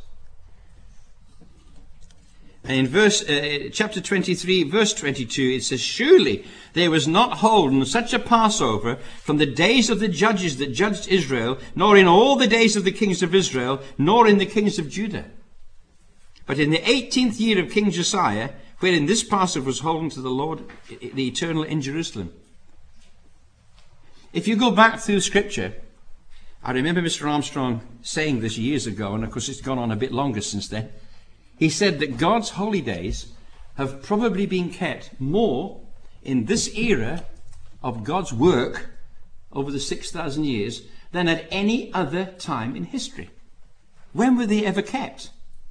And in verse, uh, chapter twenty-three, verse twenty-two, it says, surely there was not holden such a Passover from the days of the judges that judged Israel, nor in all the days of the kings of Israel, nor in the kings of Judah. But in the eighteenth year of King Josiah, wherein this Passover was holden to the Lord, the Eternal, in Jerusalem. If you go back through Scripture, I remember Mister Armstrong saying this years ago, and of course it's gone on a bit longer since then. He said that God's holy days have probably been kept more in this era of God's work over the six thousand years than at any other time in history. When were they ever kept?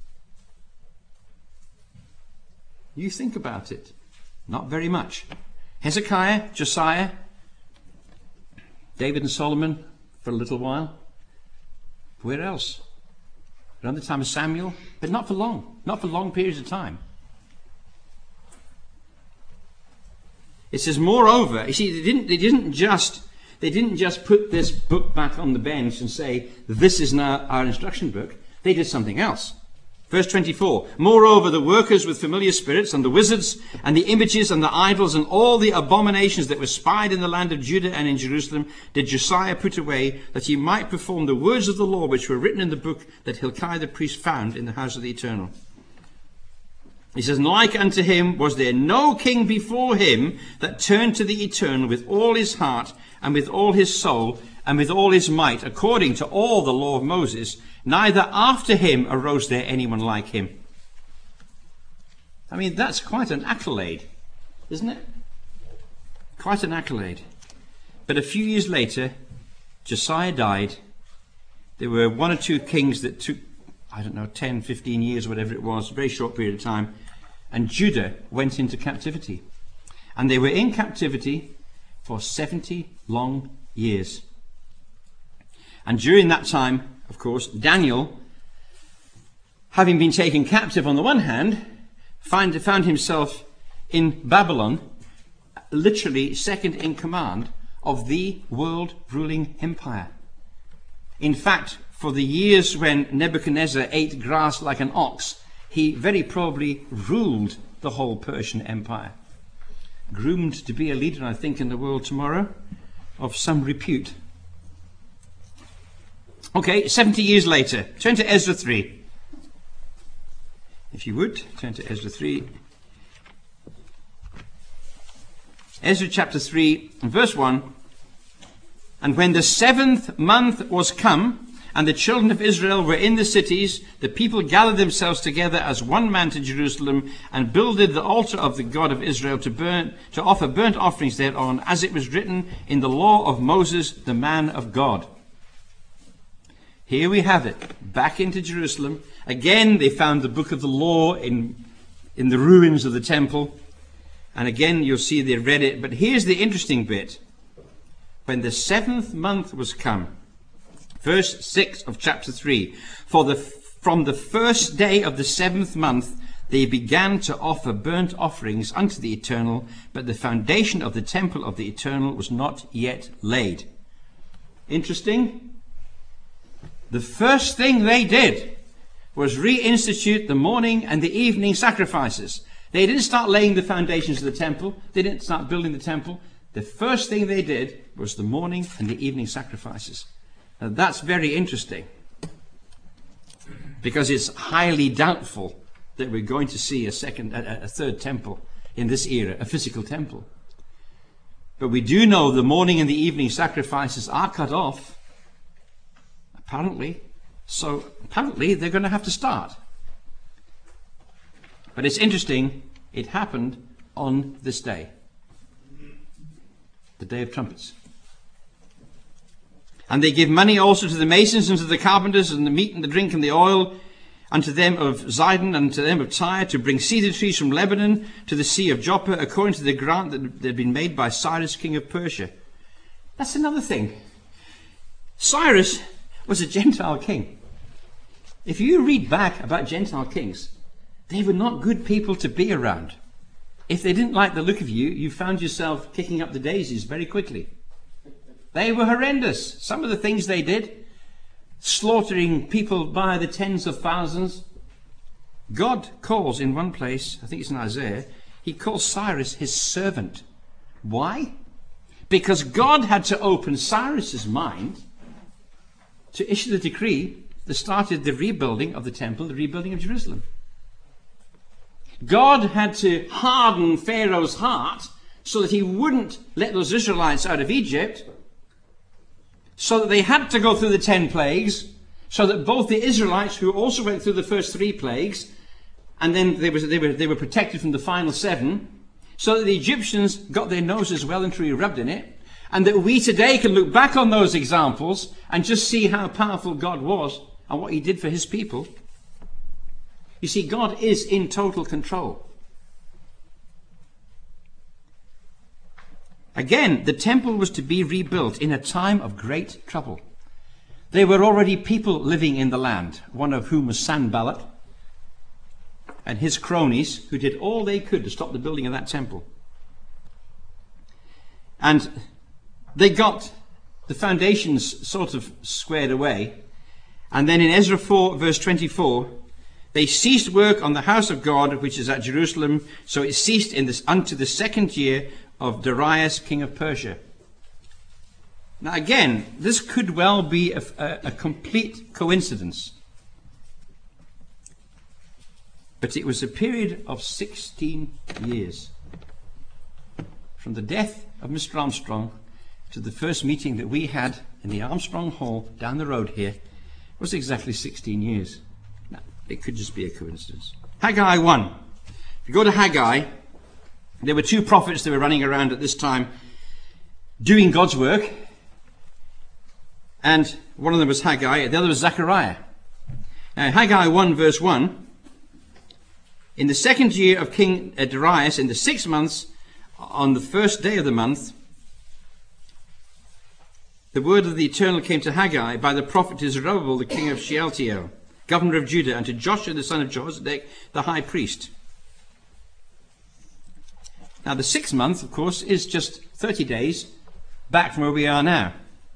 You think about it. Not very much. Hezekiah, Josiah, David and Solomon for a little while. Where else? Around the time of Samuel, but not for long. Not for long periods of time. It says, moreover, you see, they didn't, they didn't just, they didn't just put this book back on the bench and say, this is now our instruction book. They did something else. Verse twenty-four, moreover, the workers with familiar spirits and the wizards and the images and the idols and all the abominations that were spied in the land of Judah and in Jerusalem did Josiah put away, that he might perform the words of the law which were written in the book that Hilkiah the priest found in the house of the Eternal. He says, like unto him was there no king before him that turned to the Eternal with all his heart and with all his soul and with all his might, according to all the law of Moses. Neither after him arose there anyone like him. I mean, that's quite an accolade, isn't it? Quite an accolade. But a few years later, Josiah died. There were one or two kings that took, I don't know, ten, fifteen years, whatever it was, a very short period of time. And Judah went into captivity. And they were in captivity for seventy long years. And during that time, of course, Daniel, having been taken captive on the one hand, find, found himself in Babylon, literally second in command of the world ruling empire. In fact, for the years when Nebuchadnezzar ate grass like an ox, he very probably ruled the whole Persian empire. Groomed to be a leader, I think, in the world tomorrow of some repute. Okay, seventy years later, turn to Ezra three. If you would, turn to Ezra three. Ezra chapter three, verse one. And when the seventh month was come, and the children of Israel were in the cities, the people gathered themselves together as one man to Jerusalem, and builded the altar of the God of Israel to burn, to offer burnt offerings thereon, as it was written in the law of Moses, the man of God. Here we have it, back into Jerusalem. Again, they found the book of the law in, in the ruins of the temple. And again, you'll see they read it. But here's the interesting bit. When the seventh month was come, verse six of chapter three, for the, from the first day of the seventh month, they began to offer burnt offerings unto the Eternal, but the foundation of the temple of the Eternal was not yet laid. Interesting. The first thing they did was reinstitute the morning and the evening sacrifices. They didn't start laying the foundations of the temple. They didn't start building the temple. The first thing they did was the morning and the evening sacrifices. Now that's very interesting, because it's highly doubtful that we're going to see a second, a, a third temple in this era, a physical temple. But we do know the morning and the evening sacrifices are cut off. Apparently, so apparently they're going to have to start. But it's interesting, it happened on this day, the day of trumpets. And they give money also to the masons and to the carpenters, and the meat and the drink and the oil, unto them of Zidon and to them of Tyre, to bring cedar trees from Lebanon to the sea of Joppa, according to the grant that had been made by Cyrus, king of Persia. That's another thing. Cyrus was a Gentile king. If you read back about Gentile kings, they were not good people to be around. If they didn't like the look of you, you found yourself kicking up the daisies very quickly. They were horrendous. Some of the things they did, slaughtering people by the tens of thousands. God calls in one place, I think it's in Isaiah, he calls Cyrus his servant. Why? Because God had to open Cyrus's mind to issue the decree that started the rebuilding of the temple, the rebuilding of Jerusalem. God had to harden Pharaoh's heart so that he wouldn't let those Israelites out of Egypt, so that they had to go through the ten plagues, so that both the Israelites, who also went through the first three plagues, and then they, was, they, were, they were protected from the final seven, so that the Egyptians got their noses well and truly rubbed in it, and that we today can look back on those examples and just see how powerful God was and what he did for his people. You see, God is in total control. Again, the temple was to be rebuilt in a time of great trouble. There were already people living in the land, one of whom was Sanballat and his cronies, who did all they could to stop the building of that temple. And they got the foundations sort of squared away. And then in Ezra four, verse twenty-four, they ceased work on the house of God, which is at Jerusalem. So it ceased in this unto the second year of Darius, king of Persia. Now again, this could well be a, a, a complete coincidence. But it was a period of sixteen years. From the death of Mister Armstrong to the first meeting that we had in the Armstrong Hall down the road here was exactly sixteen years. Now, it could just be a coincidence. Haggai one. If you go to Haggai, there were two prophets that were running around at this time doing God's work. And one of them was Haggai, the other was Zechariah. Now, Haggai one, verse one. In the second year of King Darius, in the sixth month, on the first day of the month, the word of the Eternal came to Haggai by the prophet Zerubbabel, the king of Shealtiel, governor of Judah, and to Joshua the son of Jehozadak, the high priest. Now the sixth month, of course, is just thirty days back from where we are now.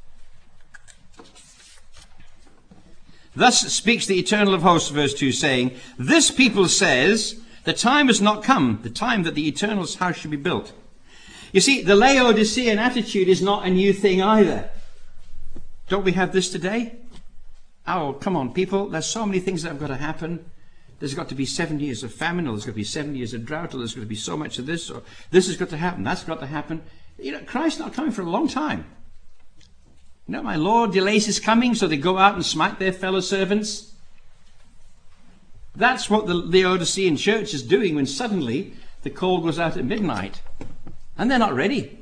Thus speaks the Eternal of hosts, verse two, saying, this people says, the time has not come, the time that the Eternal's house should be built. You see, the Laodicean attitude is not a new thing either. Don't we have this today? Oh, come on, people. There's so many things that have got to happen. There's got to be seven years of famine, or there's got to be seven years of drought, or there's got to be so much of this, or this has got to happen, that's got to happen. You know, Christ's not coming for a long time. You know, my Lord delays his coming, so they go out and smite their fellow servants. That's what the Laodicean church is doing when suddenly the call goes out at midnight. And they're not ready.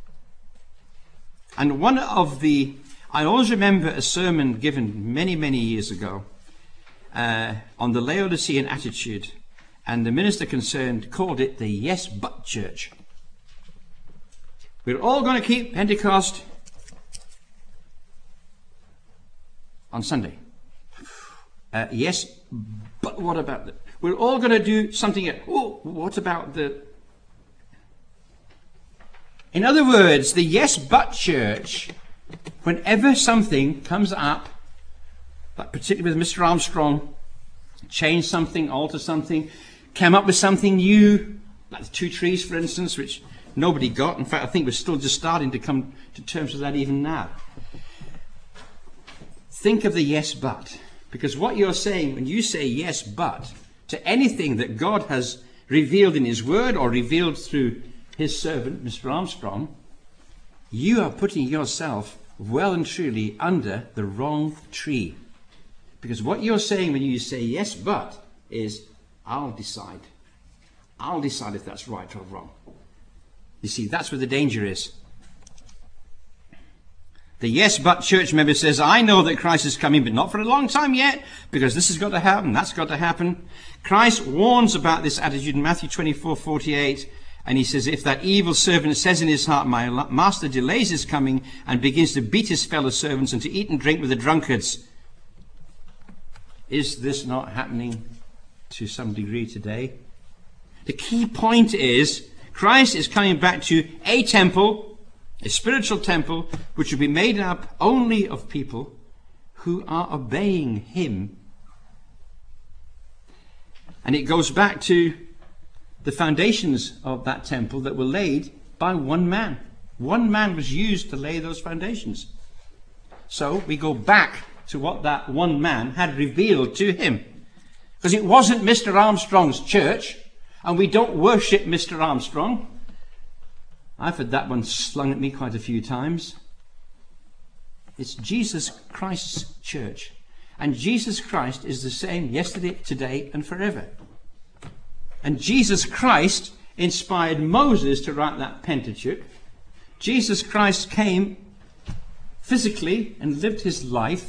And one of the... I always remember a sermon given many, many years ago uh, on the Laodicean attitude, and the minister concerned called it the yes but church. We're all going to keep Pentecost on Sunday. Uh, yes, but what about that? We're all going to do something else. Oh, what about the... In other words, the yes but church, whenever something comes up, like particularly with Mister Armstrong, change something, alter something, came up with something new, like the two trees, for instance, which nobody got. In fact, I think we're still just starting to come to terms with that even now. Think of the yes but. Because what you're saying when you say yes but to anything that God has revealed in his word or revealed through his servant, Mister Armstrong, you are putting yourself well and truly under the wrong tree. Because what you're saying when you say yes but is, I'll decide. I'll decide if that's right or wrong. You see, that's where the danger is. The yes but church member says, I know that Christ is coming, but not for a long time yet, because this has got to happen, that's got to happen. Christ warns about this attitude in Matthew twenty-four forty-eight, and he says, if that evil servant says in his heart, my master delays his coming, and begins to beat his fellow servants and to eat and drink with the drunkards. Is this not happening to some degree today? The key point is, Christ is coming back to a temple, a spiritual temple, which will be made up only of people who are obeying him. And it goes back to the foundations of that temple that were laid by one man. One man was used to lay those foundations. So we go back to what that one man had revealed to him. Because it wasn't Mister Armstrong's church, and we don't worship Mister Armstrong. I've had that one slung at me quite a few times. It's Jesus Christ's church. And Jesus Christ is the same yesterday, today, and forever. And Jesus Christ inspired Moses to write that Pentateuch. Jesus Christ came physically and lived his life.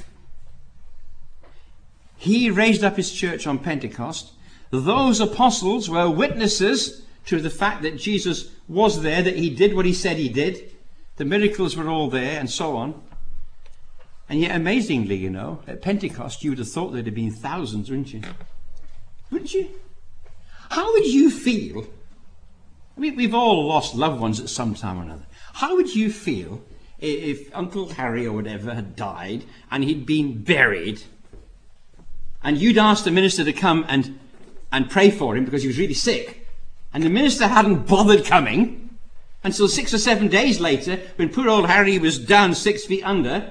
He raised up his church on Pentecost. Those apostles were witnesses to the fact that Jesus was there, that he did what he said he did. The miracles were all there, and so on. And yet, amazingly, you know, at Pentecost, you would have thought there'd have been thousands, wouldn't you? Wouldn't you? How would you feel? I mean, we've all lost loved ones at some time or another. How would you feel if Uncle Harry or whatever had died and he'd been buried, and you'd asked the minister to come and, and pray for him because he was really sick, and the minister hadn't bothered coming until six or seven days later, when poor old Harry was down six feet under?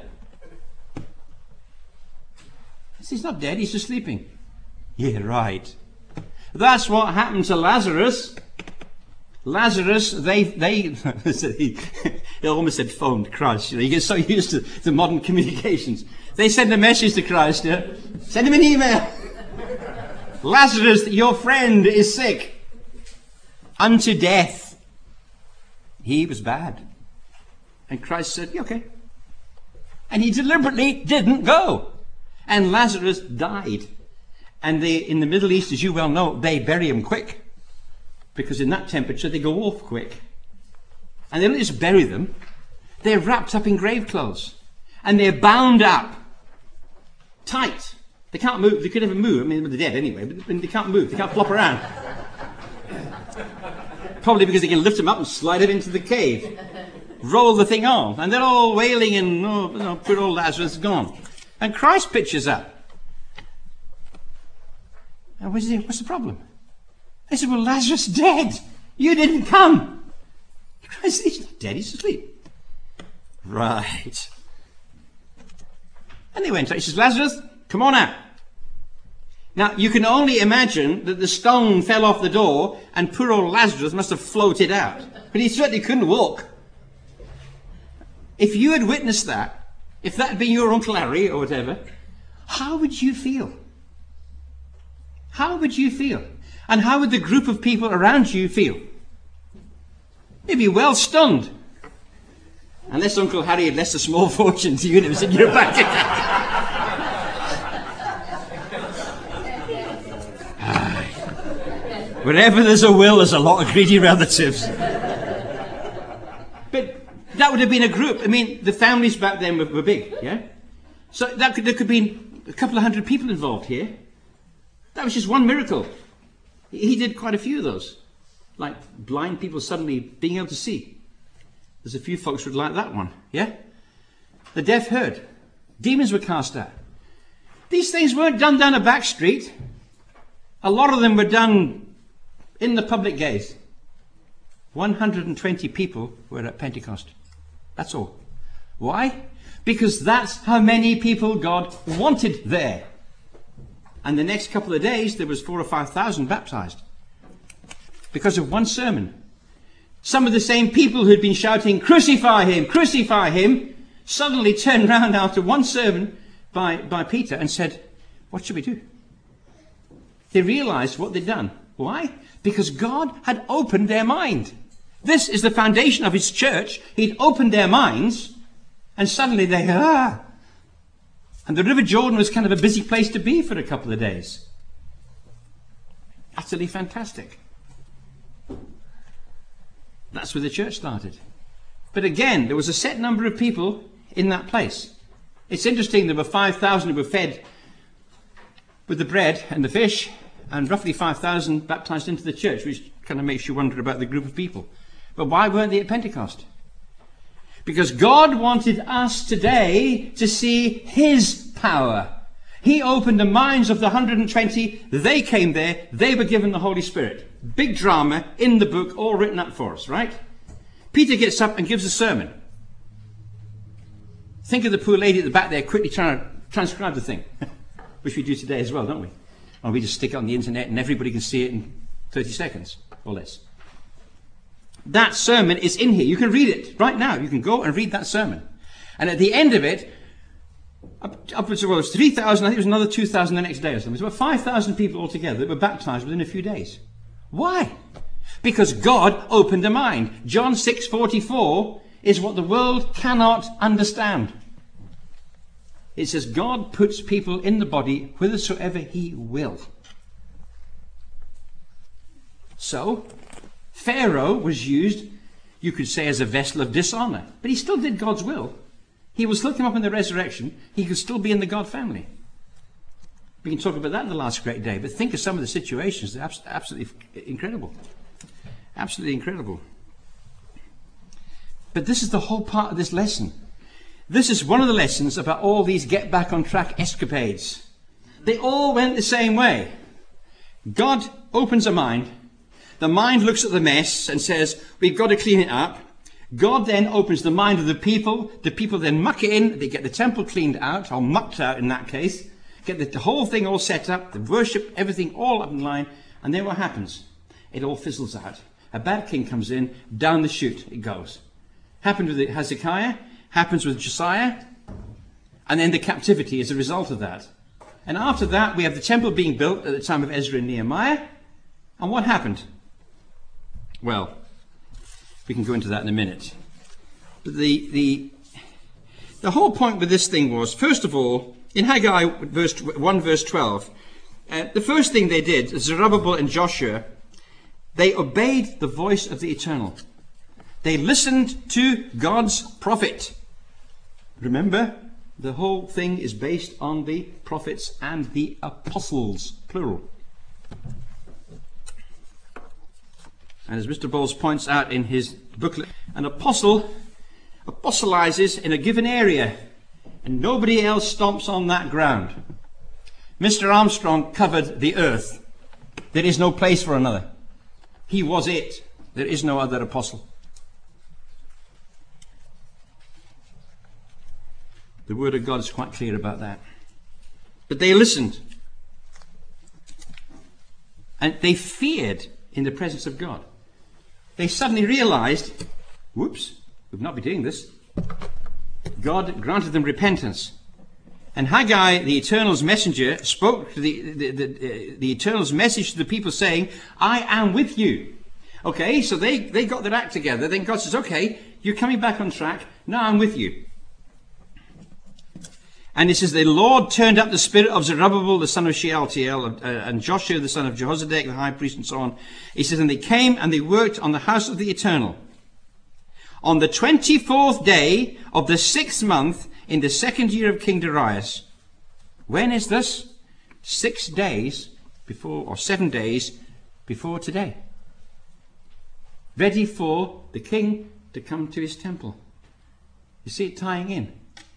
He's not dead, he's just sleeping. Yeah, right. That's what happened to Lazarus. Lazarus, they, they, he almost said phoned Christ. You know, you get so used to the modern communications. They send a message to Christ, you know, send him an email. Lazarus, your friend, is sick unto death. He was bad. And Christ said, yeah, okay. And he deliberately didn't go. And Lazarus died. And they, in the Middle East, as you well know, they bury him quick. Because in that temperature, they go off quick. And they don't just bury them. They're wrapped up in grave clothes. And they're bound up. Tight. They can't move. They could never move. I mean, they're dead anyway. But they can't move. They can't flop around. Probably because they can lift them up and slide it into the cave. Roll the thing on. And they're all wailing and, oh, no, poor old Lazarus is gone. And Christ pitches up. And what's the, what's the problem? They said, well, Lazarus is dead. You didn't come. Christ, he's not dead, he's asleep. Right. And they went, he says, Lazarus, come on out. Now, you can only imagine that the stone fell off the door and poor old Lazarus must have floated out. But he certainly couldn't walk. If you had witnessed that, if that had been your Uncle Harry or whatever, how would you feel? How would you feel? And how would the group of people around you feel? They'd be well stunned. Unless Uncle Harry had left a small fortune to you and it was in your bank account. Wherever there's a will, there's a lot of greedy relatives. But that would have been a group. I mean, the families back then were, were big, yeah? So that could, there could have been a couple of hundred people involved here. That was just one miracle. He did quite a few of those. Like blind people suddenly being able to see. There's a few folks who would like that one, yeah? The deaf heard. Demons were cast out. These things weren't done down a back street. A lot of them were done in the public gaze. one hundred twenty people were at Pentecost. That's all. Why? Because that's how many people God wanted there. And the next couple of days, there was four or five thousand baptized. Because of one sermon. Some of the same people who'd been shouting, crucify him, crucify him, suddenly turned around after one sermon by, by Peter and said, what should we do? They realized what they'd done. Why? Because God had opened their mind. This is the foundation of his church. He'd opened their minds, and suddenly they, ah. And the River Jordan was kind of a busy place to be for a couple of days. Utterly fantastic. That's where the church started. But again, there was a set number of people in that place. It's interesting, there were five thousand who were fed with the bread and the fish, and roughly five thousand baptized into the church, which kind of makes you wonder about the group of people. But why weren't they at Pentecost? Because God wanted us today to see his power. He opened the minds of the one hundred twenty. They came there. They were given the Holy Spirit. Big drama in the book, all written up for us, right? Peter gets up and gives a sermon. Think of the poor lady at the back there quickly trying to transcribe the thing, which we do today as well, don't we? Or we just stick it on the internet and everybody can see it in thirty seconds or less. That sermon is in here. You can read it right now. You can go and read that sermon. And at the end of it, up, upwards of, well, it was three thousand, I think it was another two thousand the next day or something. It was about five thousand people altogether that were baptized within a few days. Why? Because God opened a mind. John six forty-four is what the world cannot understand. It says God puts people in the body whithersoever he will. So, Pharaoh was used, you could say, as a vessel of dishonor. But he still did God's will. He will still come up in the resurrection. He could still be in the God family. We can talk about that in the last great day. But think of some of the situations. They're absolutely incredible. Absolutely incredible. But this is the whole part of this lesson. This is one of the lessons about all these get back on track escapades. They all went the same way. God opens a mind. The mind looks at the mess and says, we've got to clean it up. God then opens the mind of the people. The people then muck it in. They get the temple cleaned out, or mucked out in that case. Get the, the whole thing all set up, the worship, everything all up in line. And then what happens? It all fizzles out. A bad king comes in, down the chute it goes. Happened with Hezekiah, happens with Josiah, and then the captivity is a result of that. And after that, we have the temple being built at the time of Ezra and Nehemiah. And what happened? Well, we can go into that in a minute. But the, the, the whole point with this thing was, first of all, in Haggai verse one, verse twelve, uh, the first thing they did, Zerubbabel and Joshua, they obeyed the voice of the Eternal. They listened to God's prophet. Remember, the whole thing is based on the prophets and the apostles, plural. And as Mister Bowles points out in his booklet, an apostle apostolizes in a given area, and nobody else stomps on that ground. Mister Armstrong covered the earth. There is no place for another. He was it. There is no other apostle. The word of God is quite clear about that. But they listened. And they feared in the presence of God. They suddenly realized, whoops, we've not been doing this. God granted them repentance. And Haggai, the Eternal's messenger, spoke to the, the, the, uh, the Eternal's message to the people saying, I am with you. Okay, so they, they got their act together. Then God says, okay, you're coming back on track. Now I'm with you. And it says, the Lord turned up the spirit of Zerubbabel, the son of Shealtiel, uh, and Joshua, the son of Jehozadak, the high priest, and so on. He says, and they came and they worked on the house of the Eternal. On the twenty-fourth day of the sixth month, in the second year of King Darius. When is this? Six days before, or seven days before today. Ready for the king to come to his temple. You see it tying in.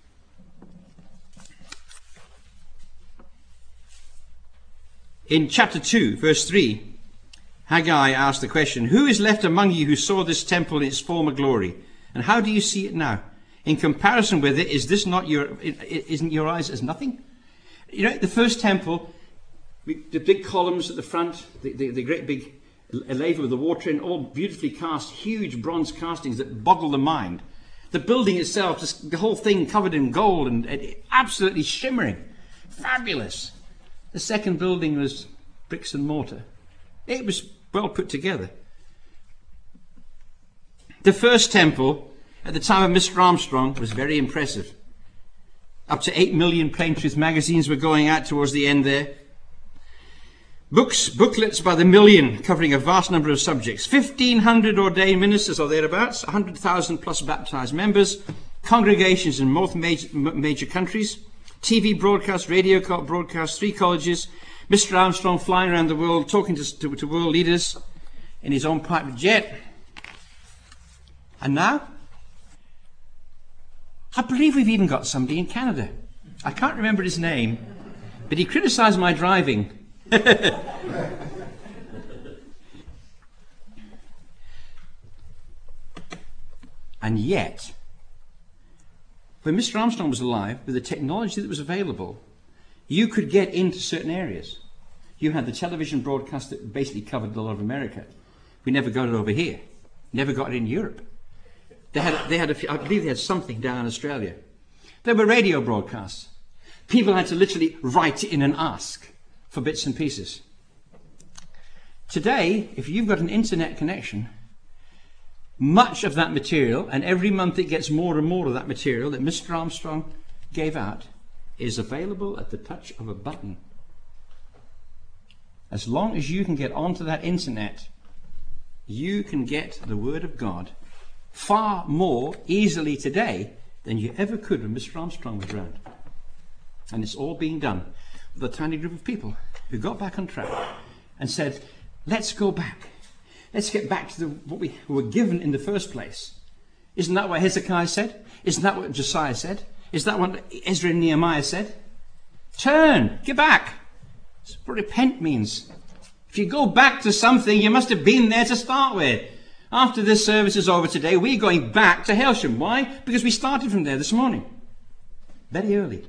In chapter two, verse three, Haggai asked the question, who is left among you who saw this temple in its former glory? And how do you see it now? In comparison with it, is this not your, isn't your eyes as nothing? You know, the first temple, the big columns at the front, the, the, the great big laver with the water in, all beautifully cast, huge bronze castings that boggle the mind. The building itself, just the whole thing covered in gold and, and absolutely shimmering. Fabulous. The second building was bricks and mortar. It was well put together. The first temple at the time of Mister Armstrong was very impressive. Up to eight million Plain Truth magazines were going out towards the end there. Books, booklets by the million, covering a vast number of subjects. fifteen hundred ordained ministers or thereabouts, one hundred thousand plus baptized members, congregations in most major, major countries, T V broadcasts, radio broadcasts, three colleges, Mister Armstrong flying around the world talking to, to, to world leaders in his own private jet. And now, I believe we've even got somebody in Canada. I can't remember his name, but he criticized my driving. And yet, when Mister Armstrong was alive, with the technology that was available, you could get into certain areas. You had the television broadcast that basically covered a lot of America. We never got it over here. Never got it in Europe. They had, they had a few, I believe they had something down in Australia. There were radio broadcasts. People had to literally write in and ask for bits and pieces. Today, if you've got an internet connection, much of that material, and every month it gets more and more of that material that Mister Armstrong gave out, is available at the touch of a button. As long as you can get onto that internet, you can get the Word of God far more easily today than you ever could when Mister Armstrong was around. And it's all being done with a tiny group of people who got back on track and said, let's go back. Let's get back to the, what we were given in the first place. Isn't that what Hezekiah said? Isn't that what Josiah said? Is that what Ezra and Nehemiah said? Turn, get back. That's what repent means. If you go back to something, you must have been there to start with. After this service is over today, we're going back to Hailsham. Why? Because we started from there this morning. Very early.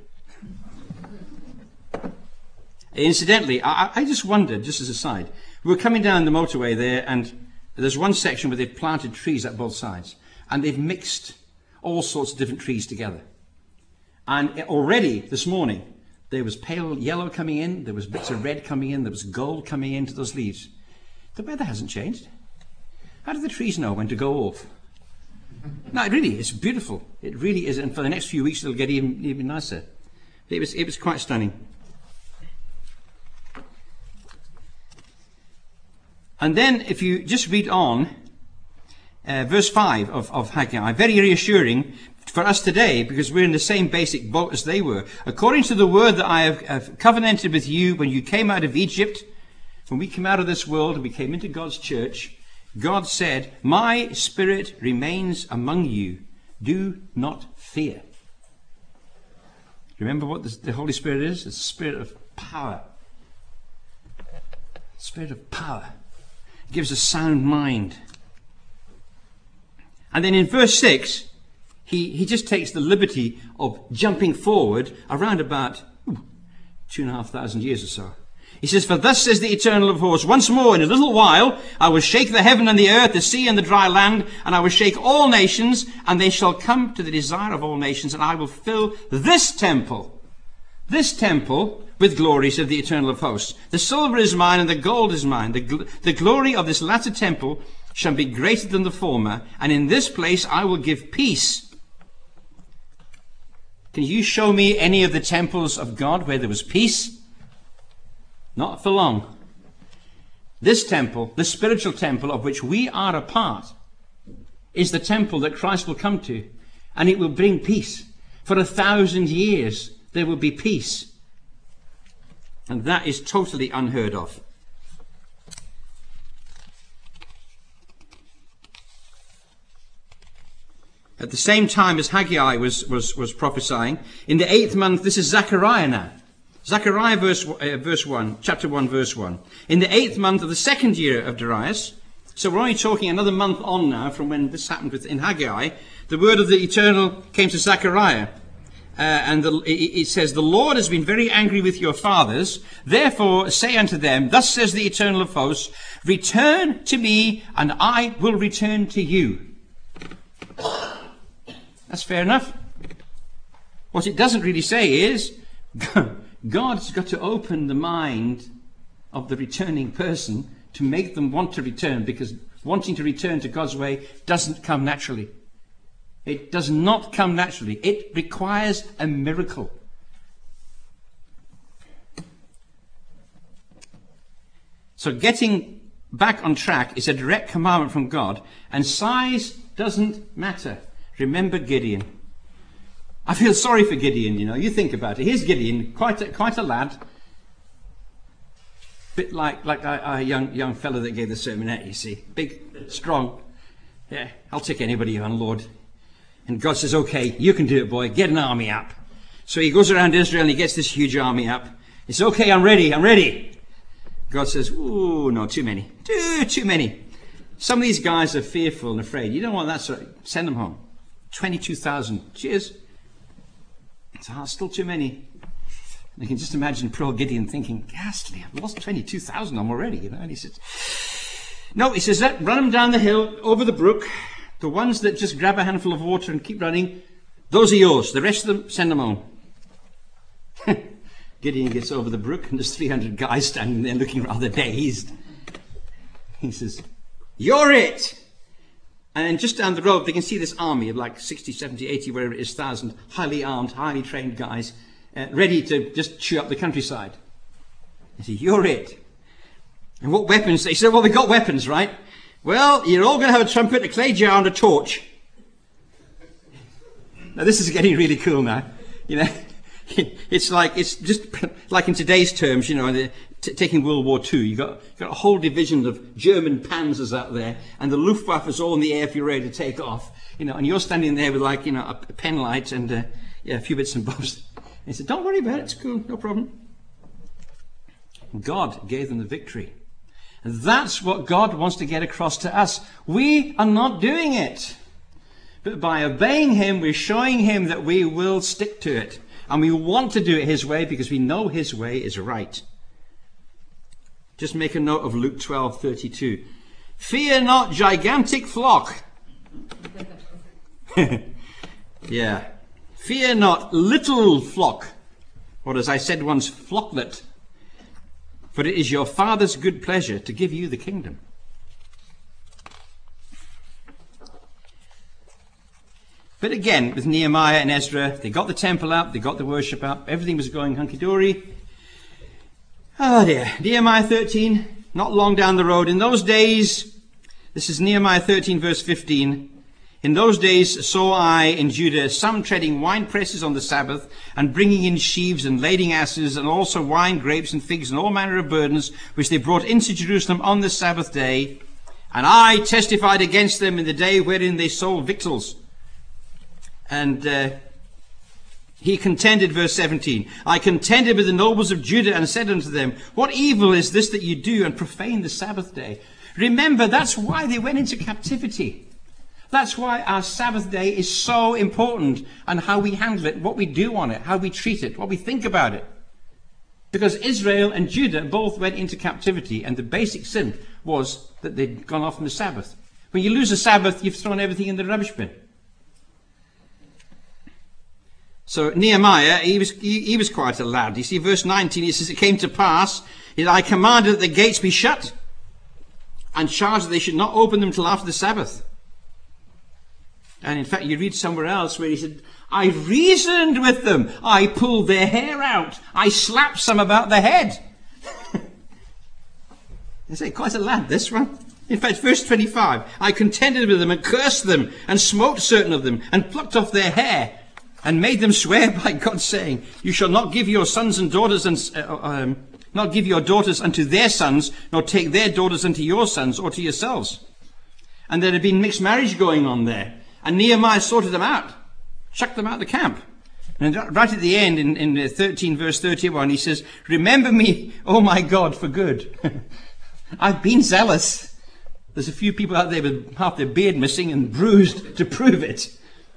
Incidentally, I, I just wondered, just as a side, we were coming down the motorway there, and there's one section where they've planted trees at both sides, and they've mixed all sorts of different trees together. And already this morning, there was pale yellow coming in, there was bits of red coming in, there was gold coming into those leaves. The weather hasn't changed. How do the trees know when to go off? No, it really is beautiful. It really is, and for the next few weeks it'll get even, even nicer. It was, it was quite stunning. And then if you just read on, uh, verse five of, of Haggai, very reassuring for us today, because we're in the same basic boat as they were. According to the word that I have, have covenanted with you when you came out of Egypt, when we came out of this world and we came into God's church, God said, my spirit remains among you. Do not fear. Remember what the, the Holy Spirit is? It's a spirit of power. Spirit of power. It gives a sound mind. And then in verse six, he, he just takes the liberty of jumping forward around about ooh, two and a half thousand years or so. He says, for thus says the Eternal of hosts, once more in a little while I will shake the heaven and the earth, the sea and the dry land, and I will shake all nations, and they shall come to the desire of all nations, and I will fill this temple, this temple with glory, said the Eternal of hosts. The silver is mine and the gold is mine. The, gl- the glory of this latter temple shall be greater than the former, and in this place I will give peace. Can you show me any of the temples of God where there was peace? Not for long. This temple, the spiritual temple of which we are a part, is the temple that Christ will come to, and it will bring peace. For a thousand years there will be peace. And that is totally unheard of. At the same time as Haggai was, was, was prophesying, in the eighth month, this is Zechariah now. Zechariah verse, uh, verse one, chapter one, verse one. In the eighth month of the second year of Darius, so we're only talking another month on now from when this happened with, in Haggai, the word of the Eternal came to Zechariah. Uh, and the, it, it says, the Lord has been very angry with your fathers. Therefore say unto them, thus says the Eternal of hosts, return to me, and I will return to you. That's fair enough. What it doesn't really say is, God's got to open the mind of the returning person to make them want to return, because wanting to return to God's way doesn't come naturally. It does not come naturally. It requires a miracle. So getting back on track is a direct commandment from God, and size doesn't matter. Remember Gideon. I feel sorry for Gideon, you know. You think about it. Here's Gideon, quite a, quite a lad. Bit like like a, a young young fellow that gave the sermonette, you see. Big, strong. Yeah, I'll take anybody on, Lord. And God says, okay, you can do it, boy. Get an army up. So he goes around Israel and he gets this huge army up. He says, okay, I'm ready, I'm ready. God says, ooh, no, too many. Too, too many. Some of these guys are fearful and afraid. You don't want that sort of, send them home. twenty-two thousand. Cheers. It's oh, still too many. You can just imagine poor Gideon thinking, ghastly, I've lost twenty-two thousand of them already, you know. And he says, no, he says, run them down the hill, over the brook. The ones that just grab a handful of water and keep running, those are yours. The rest of them, send them home. Gideon gets over the brook and there's three hundred guys standing there looking rather dazed. He says, you're it. And then just down the road, they can see this army of like sixty, seventy, eighty, whatever it is, thousand, highly armed, highly trained guys, uh, ready to just chew up the countryside. He says, you're it. And what weapons? They said, well, we've got weapons, right? Well, you're all going to have a trumpet, a clay jar, and a torch. Now, this is getting really cool now. You know, it's like, it's just like in today's terms, you know, the, t- taking World War Two, you've got, you've got a whole division of German panzers out there, and the Luftwaffe is all in the air if you're ready to take off, you know, and you're standing there with like, you know, a, a pen light and uh, yeah, a few bits and bobs. And he said, don't worry about it, it's cool, no problem. God gave them the victory. And that's what God wants to get across to us. We are not doing it. But by obeying him, we're showing him that we will stick to it. And we want to do it his way because we know his way is right. Just make a note of Luke twelve thirty-two. Fear not, gigantic flock. Yeah. Fear not, little flock. Or as I said once, flocklet. For it is your Father's good pleasure to give you the kingdom. But again, with Nehemiah and Ezra, they got the temple up, they got the worship up, everything was going hunky-dory. Oh dear. Nehemiah thirteen, not long down the road. In those days, this is Nehemiah thirteen verse fifteen. In those days saw I in Judah some treading wine presses on the Sabbath, and bringing in sheaves and lading asses, and also wine, grapes, and figs, and all manner of burdens, which they brought into Jerusalem on the Sabbath day. And I testified against them in the day wherein they sold victuals. And uh, he contended, verse seventeen, I contended with the nobles of Judah and said unto them, what evil is this that you do and profane the Sabbath day? Remember, that's why they went into captivity. That's why our Sabbath day is so important, and how we handle it, what we do on it, how we treat it, what we think about it. Because Israel and Judah both went into captivity, and the basic sin was that they'd gone off on the Sabbath. When you lose a Sabbath, you've thrown everything in the rubbish bin. So Nehemiah, he was, he, he was quite a lad. You see, verse nineteen, he says, it came to pass, that I commanded that the gates be shut, and charged that they should not open them till after the Sabbath. And in fact, you read somewhere else where he said, I reasoned with them. I pulled their hair out. I slapped some about the head. They say, quite a lad, this one. In fact, verse twenty-five, I contended with them and cursed them and smote certain of them and plucked off their hair and made them swear by God, saying, you shall not give your sons and daughters and uh, um, not give your daughters unto their sons, nor take their daughters unto your sons or to yourselves. And there had been mixed marriage going on there. And Nehemiah sorted them out, chucked them out of the camp. And right at the end, in, in thirteen verse thirty-one, he says, remember me, oh my God, for good. I've been zealous. There's a few people out there with half their beard missing and bruised to prove it.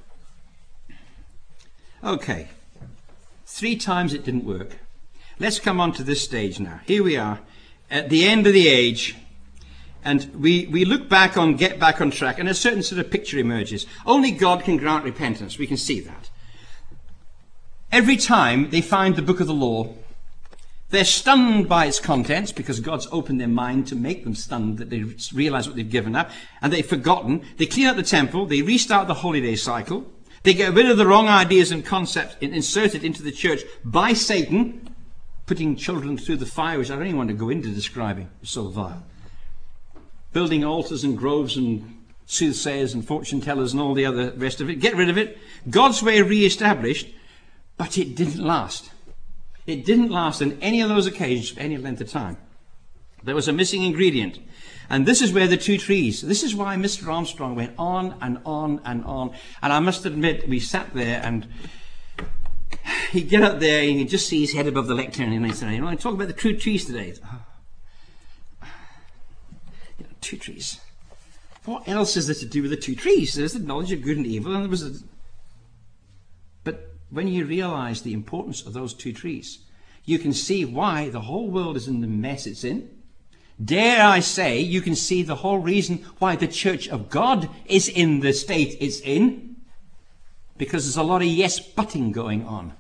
Okay. Three times it didn't work. Let's come on to this stage now. Here we are, at the end of the age. And we, we look back on, get back on track, and a certain sort of picture emerges. Only God can grant repentance. We can see that. Every time they find the book of the law, They're stunned by its contents because God's opened their mind to make them stunned, that they realize what they've given up, and they've forgotten. They clean out the temple. They restart the holiday cycle. They get rid of the wrong ideas and concepts inserted into the church by Satan, putting children through the fire, which I don't even want to go into describing. It's so vile. Building altars and groves and soothsayers and fortune tellers and all the other rest of it. Get rid of it. God's way re-established, but it didn't last. It didn't last on any of those occasions for any length of time. There was a missing ingredient. And this is where the two trees, this is why Mister Armstrong went on and on and on. And I must admit, we sat there and he'd get up there and he'd just see his head above the lectern and he'd say, you know, I talk about the two trees today. Oh. You know, two trees. What else is there to do with the two trees? There's the knowledge of good and evil, and there was a... But when you realize the importance of those two trees, you can see why the whole world is in the mess it's in. Dare I say, you can see the whole reason why the Church of God is in the state it's in. Because there's a lot of yes-butting going on.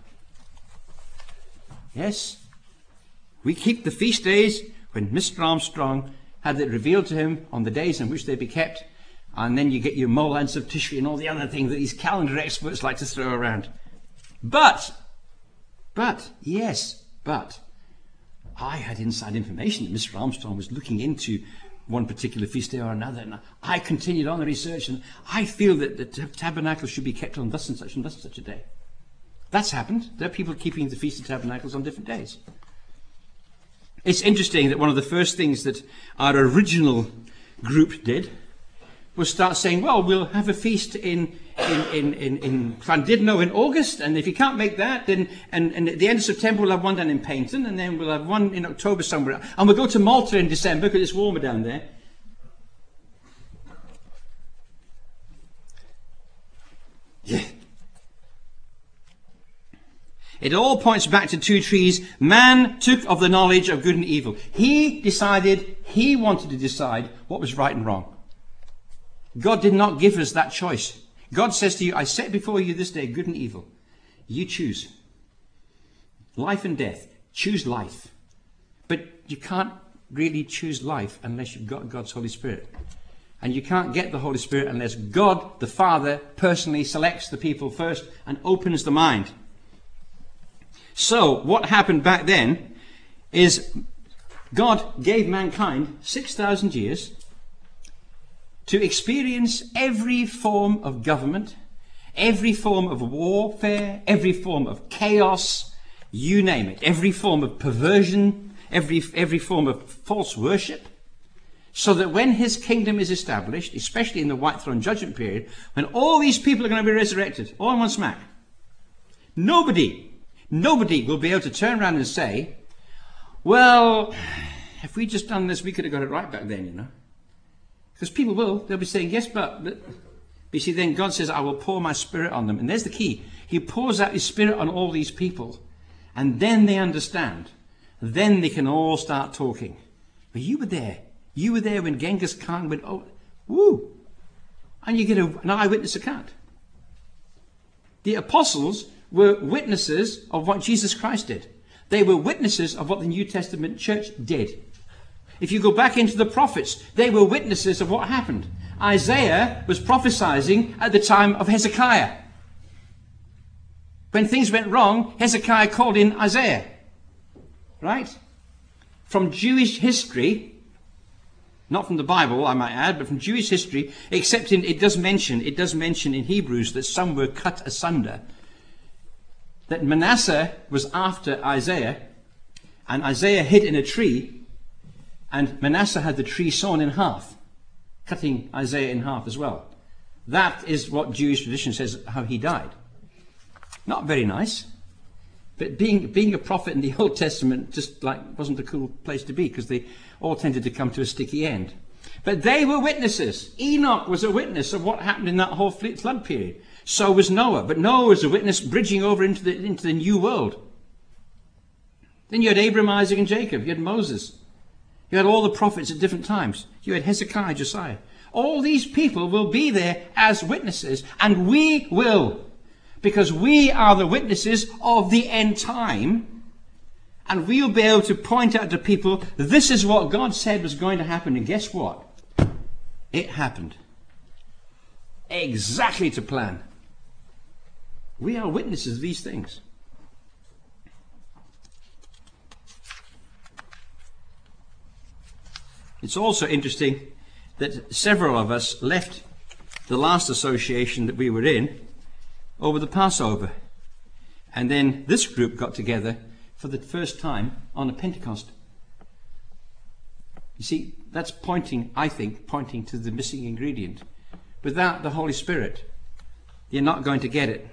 Yes, we keep the feast days when Mister Armstrong had it revealed to him on the days in which they be kept, and then you get your Molans of Tishri and all the other things that these calendar experts like to throw around. But, but, yes, but, I had inside information that Mister Armstrong was looking into one particular feast day or another, and I continued on the research, and I feel that the tabernacle should be kept on thus and such and thus and such a day. That's happened. There are people keeping the Feast of Tabernacles on different days. It's interesting that one of the first things that our original group did was start saying, well, we'll have a feast in in in in, in Llandudno in August, and if you can't make that, then and, and at the end of September we'll have one down in Paynton, and then we'll have one in October somewhere, and we'll go to Malta in December because it's warmer down there. Yeah. It all points back to two trees. Man took of the knowledge of good and evil. He decided, he wanted to decide what was right and wrong. God did not give us that choice. God says to you, I set before you this day good and evil. You choose. Life and death. Choose life. But you can't really choose life unless you've got God's Holy Spirit. And you can't get the Holy Spirit unless God, the Father, personally selects the people first and opens the mind. So, what happened back then is God gave mankind six thousand years to experience every form of government, every form of warfare, every form of chaos, you name it, every form of perversion, every, every form of false worship, so that when his kingdom is established, especially in the white throne judgment period, when all these people are going to be resurrected, all in one smack, nobody Nobody will be able to turn around and say, well, if we'd just done this, we could have got it right back then, you know. Because people will. They'll be saying, yes, but, but... You see, then God says, I will pour my Spirit on them. And there's the key. He pours out his Spirit on all these people. And then they understand. Then they can all start talking. But you were there. You were there when Genghis Khan went, oh, woo. And you get a, an eyewitness account. The apostles were witnesses of what Jesus Christ did. They were witnesses of what the New Testament church did. If you go back into the prophets, they were witnesses of what happened. Isaiah was prophesying at the time of Hezekiah. When things went wrong, Hezekiah called in Isaiah. Right? From Jewish history, not from the Bible, I might add, but from Jewish history, except in, it does mention, it does mention in Hebrews that some were cut asunder. That Manasseh was after Isaiah, and Isaiah hid in a tree, and Manasseh had the tree sawn in half, cutting Isaiah in half as well. That is what Jewish tradition says how he died. Not very nice, but being being a prophet in the Old Testament just like wasn't a cool place to be, because they all tended to come to a sticky end. But they were witnesses. Enoch was a witness of what happened in that whole flood period. So was Noah. But Noah was a witness bridging over into the, into the new world. Then you had Abraham, Isaac, and Jacob. You had Moses. You had all the prophets at different times. You had Hezekiah, Josiah. All these people will be there as witnesses. And we will. Because we are the witnesses of the end time. And we'll be able to point out to people, this is what God said was going to happen. And guess what? It happened. Exactly to plan. We are witnesses of these things. It's also interesting that several of us left the last association that we were in over the Passover. And then this group got together for the first time on a Pentecost. You see, that's pointing, I think, pointing to the missing ingredient. Without the Holy Spirit, you're not going to get it.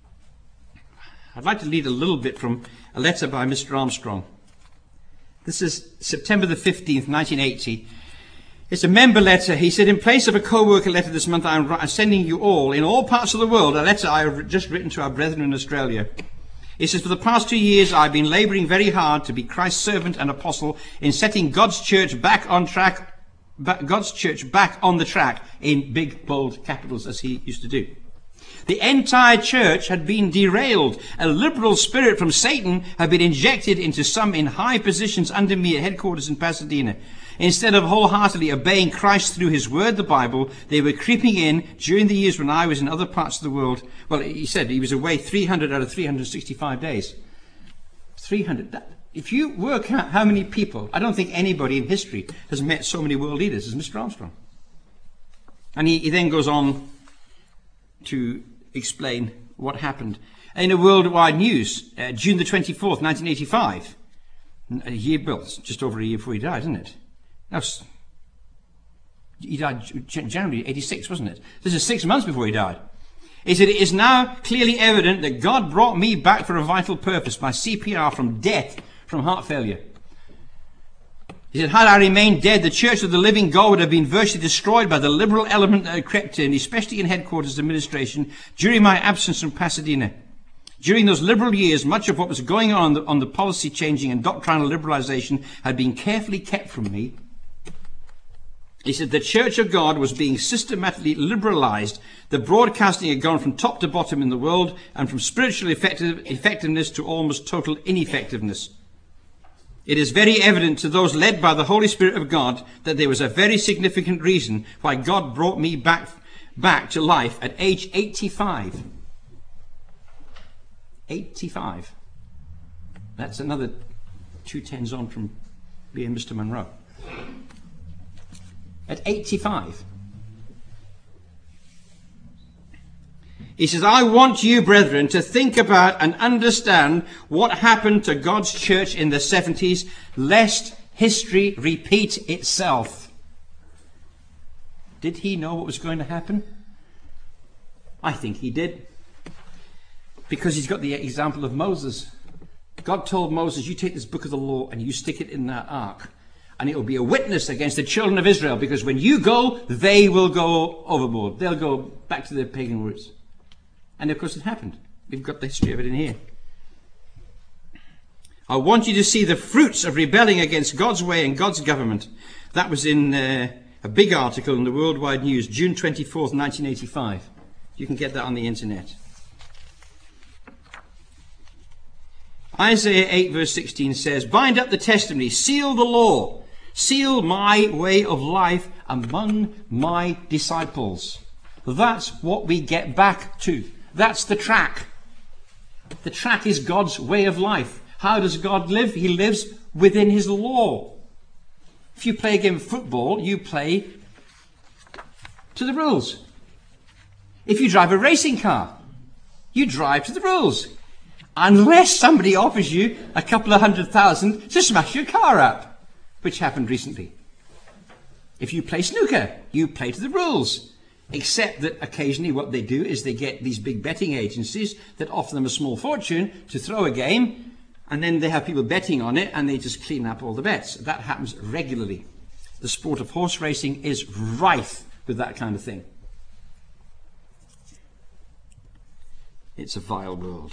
I'd like to read a little bit from a letter by Mister Armstrong. This is September the fifteenth, nineteen eighty. It's a member letter. He said, in place of a co-worker letter this month, I'm sending you all, in all parts of the world, a letter I have just written to our brethren in Australia. He says, for the past two years, I've been laboring very hard to be Christ's servant and apostle in setting God's church back on track, God's church back on the track, in big, bold capitals, as he used to do. The entire church had been derailed. A liberal spirit from Satan had been injected into some in high positions under me at headquarters in Pasadena. Instead of wholeheartedly obeying Christ through his word, the Bible, they were creeping in during the years when I was in other parts of the world. Well, he said he was away three hundred out of three hundred sixty-five days. three hundred. That, if you work out how many people, I don't think anybody in history has met so many world leaders as Mister Armstrong. And he, he then goes on to explain what happened. In a worldwide news, uh, June the twenty-fourth, nineteen eighty-five, a year, well, just over a year before he died, isn't it? No, he died January eighty-six, wasn't it? This is six months before he died. He said, it is now clearly evident that God brought me back for a vital purpose, my C P R, from death, from heart failure. He said, had I remained dead, the Church of the Living God would have been virtually destroyed by the liberal element that had crept in, especially in headquarters administration, during my absence from Pasadena. During those liberal years, much of what was going on on the, on the policy changing and doctrinal liberalization had been carefully kept from me. He said the Church of God was being systematically liberalized. The broadcasting had gone from top to bottom in the world, and from spiritual effective, effectiveness to almost total ineffectiveness. It is very evident to those led by the Holy Spirit of God that there was a very significant reason why God brought me back, back to life at age eighty-five. eighty-five. That's another two tens on from being Mister Monroe. At eighty-five. He says, I want you, brethren, to think about and understand what happened to God's church in the seventies, lest history repeat itself. Did he know what was going to happen? I think he did. Because he's got the example of Moses. God told Moses, you take this book of the law and you stick it in that ark. And it will be a witness against the children of Israel, because when you go, they will go overboard. They'll go back to their pagan roots. And of course it happened. We've got the history of it in here. I want you to see the fruits of rebelling against God's way and God's government. That was in uh, a big article in the Worldwide News, June twenty-fourth, nineteen eighty-five. You can get that on the internet. Isaiah eight verse sixteen says, bind up the testimony, seal the law, seal my way of life among my disciples. That's what we get back to. That's the track. The track is God's way of life. How does God live? He lives within his law. If you play a game of football, you play to the rules. If you drive a racing car, you drive to the rules. Unless somebody offers you a couple of hundred thousand to smash your car up, which happened recently. If you play snooker, you play to the rules. Except that occasionally what they do is they get these big betting agencies that offer them a small fortune to throw a game, and then they have people betting on it, and they just clean up all the bets. That happens regularly. The sport of horse racing is rife with that kind of thing. It's a vile world.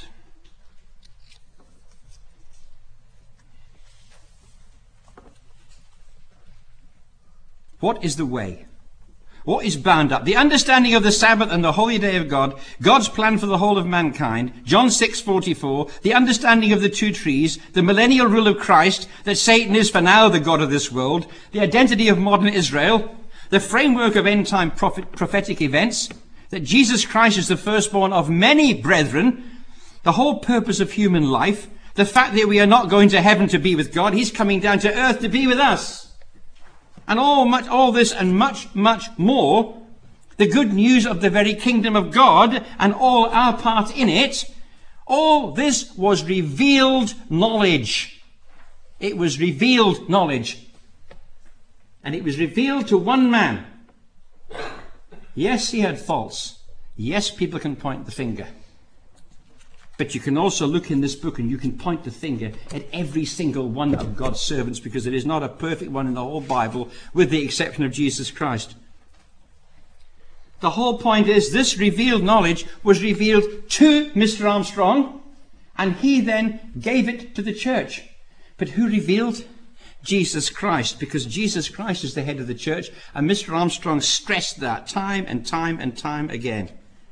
What is the way? what is bound up, the understanding of the Sabbath and the holy day of God, God's plan for the whole of mankind, John six forty-four, the understanding of the two trees, the millennial rule of Christ, that Satan is for now the God of this world, the identity of modern Israel, the framework of end-time prophet, prophetic events, that Jesus Christ is the firstborn of many brethren, the whole purpose of human life, the fact that we are not going to heaven to be with God, he's coming down to earth to be with us. And all much, all this and much, much more, the good news of the very kingdom of God and all our part in it, all this was revealed knowledge. It was revealed knowledge. And it was revealed to one man. Yes, he had faults. Yes, people can point the finger. But you can also look in this book and you can point the finger at every single one of God's servants, because there is not a perfect one in the whole Bible with the exception of Jesus Christ. The whole point is this revealed knowledge was revealed to Mister Armstrong, and he then gave it to the church. But who revealed? Jesus Christ, because Jesus Christ is the head of the church, and Mister Armstrong stressed that time and time and time again.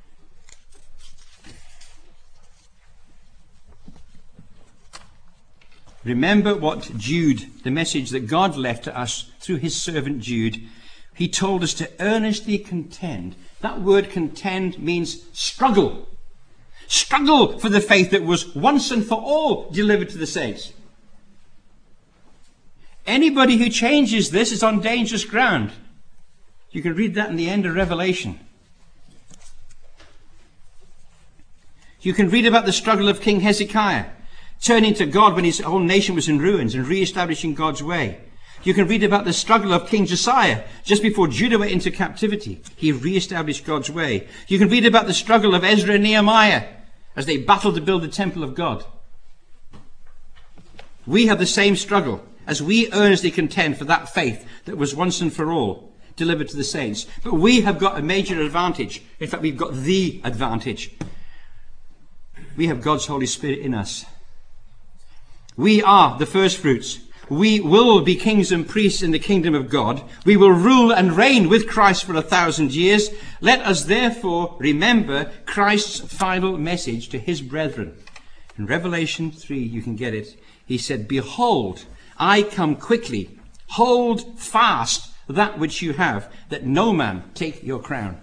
Remember what Jude, the message that God left to us through his servant Jude, he told us to earnestly contend. That word contend means struggle. Struggle for the faith that was once and for all delivered to the saints. Anybody who changes this is on dangerous ground. You can read that in the end of Revelation. You can read about the struggle of King Hezekiah, turning to God when his whole nation was in ruins and re-establishing God's way. You can read about the struggle of King Josiah just before Judah went into captivity. He re-established God's way. You can read about the struggle of Ezra and Nehemiah as they battled to build the temple of God. We have the same struggle as we earnestly contend for that faith that was once and for all delivered to the saints. But we have got a major advantage. In fact, we've got the advantage. We have God's Holy Spirit in us. We are the first fruits. We will be kings and priests in the kingdom of God. We will rule and reign with Christ for a thousand years. Let us therefore remember Christ's final message to his brethren. In Revelation three, you can get it. He said, "Behold, I come quickly. Hold fast that which you have, that no man take your crown."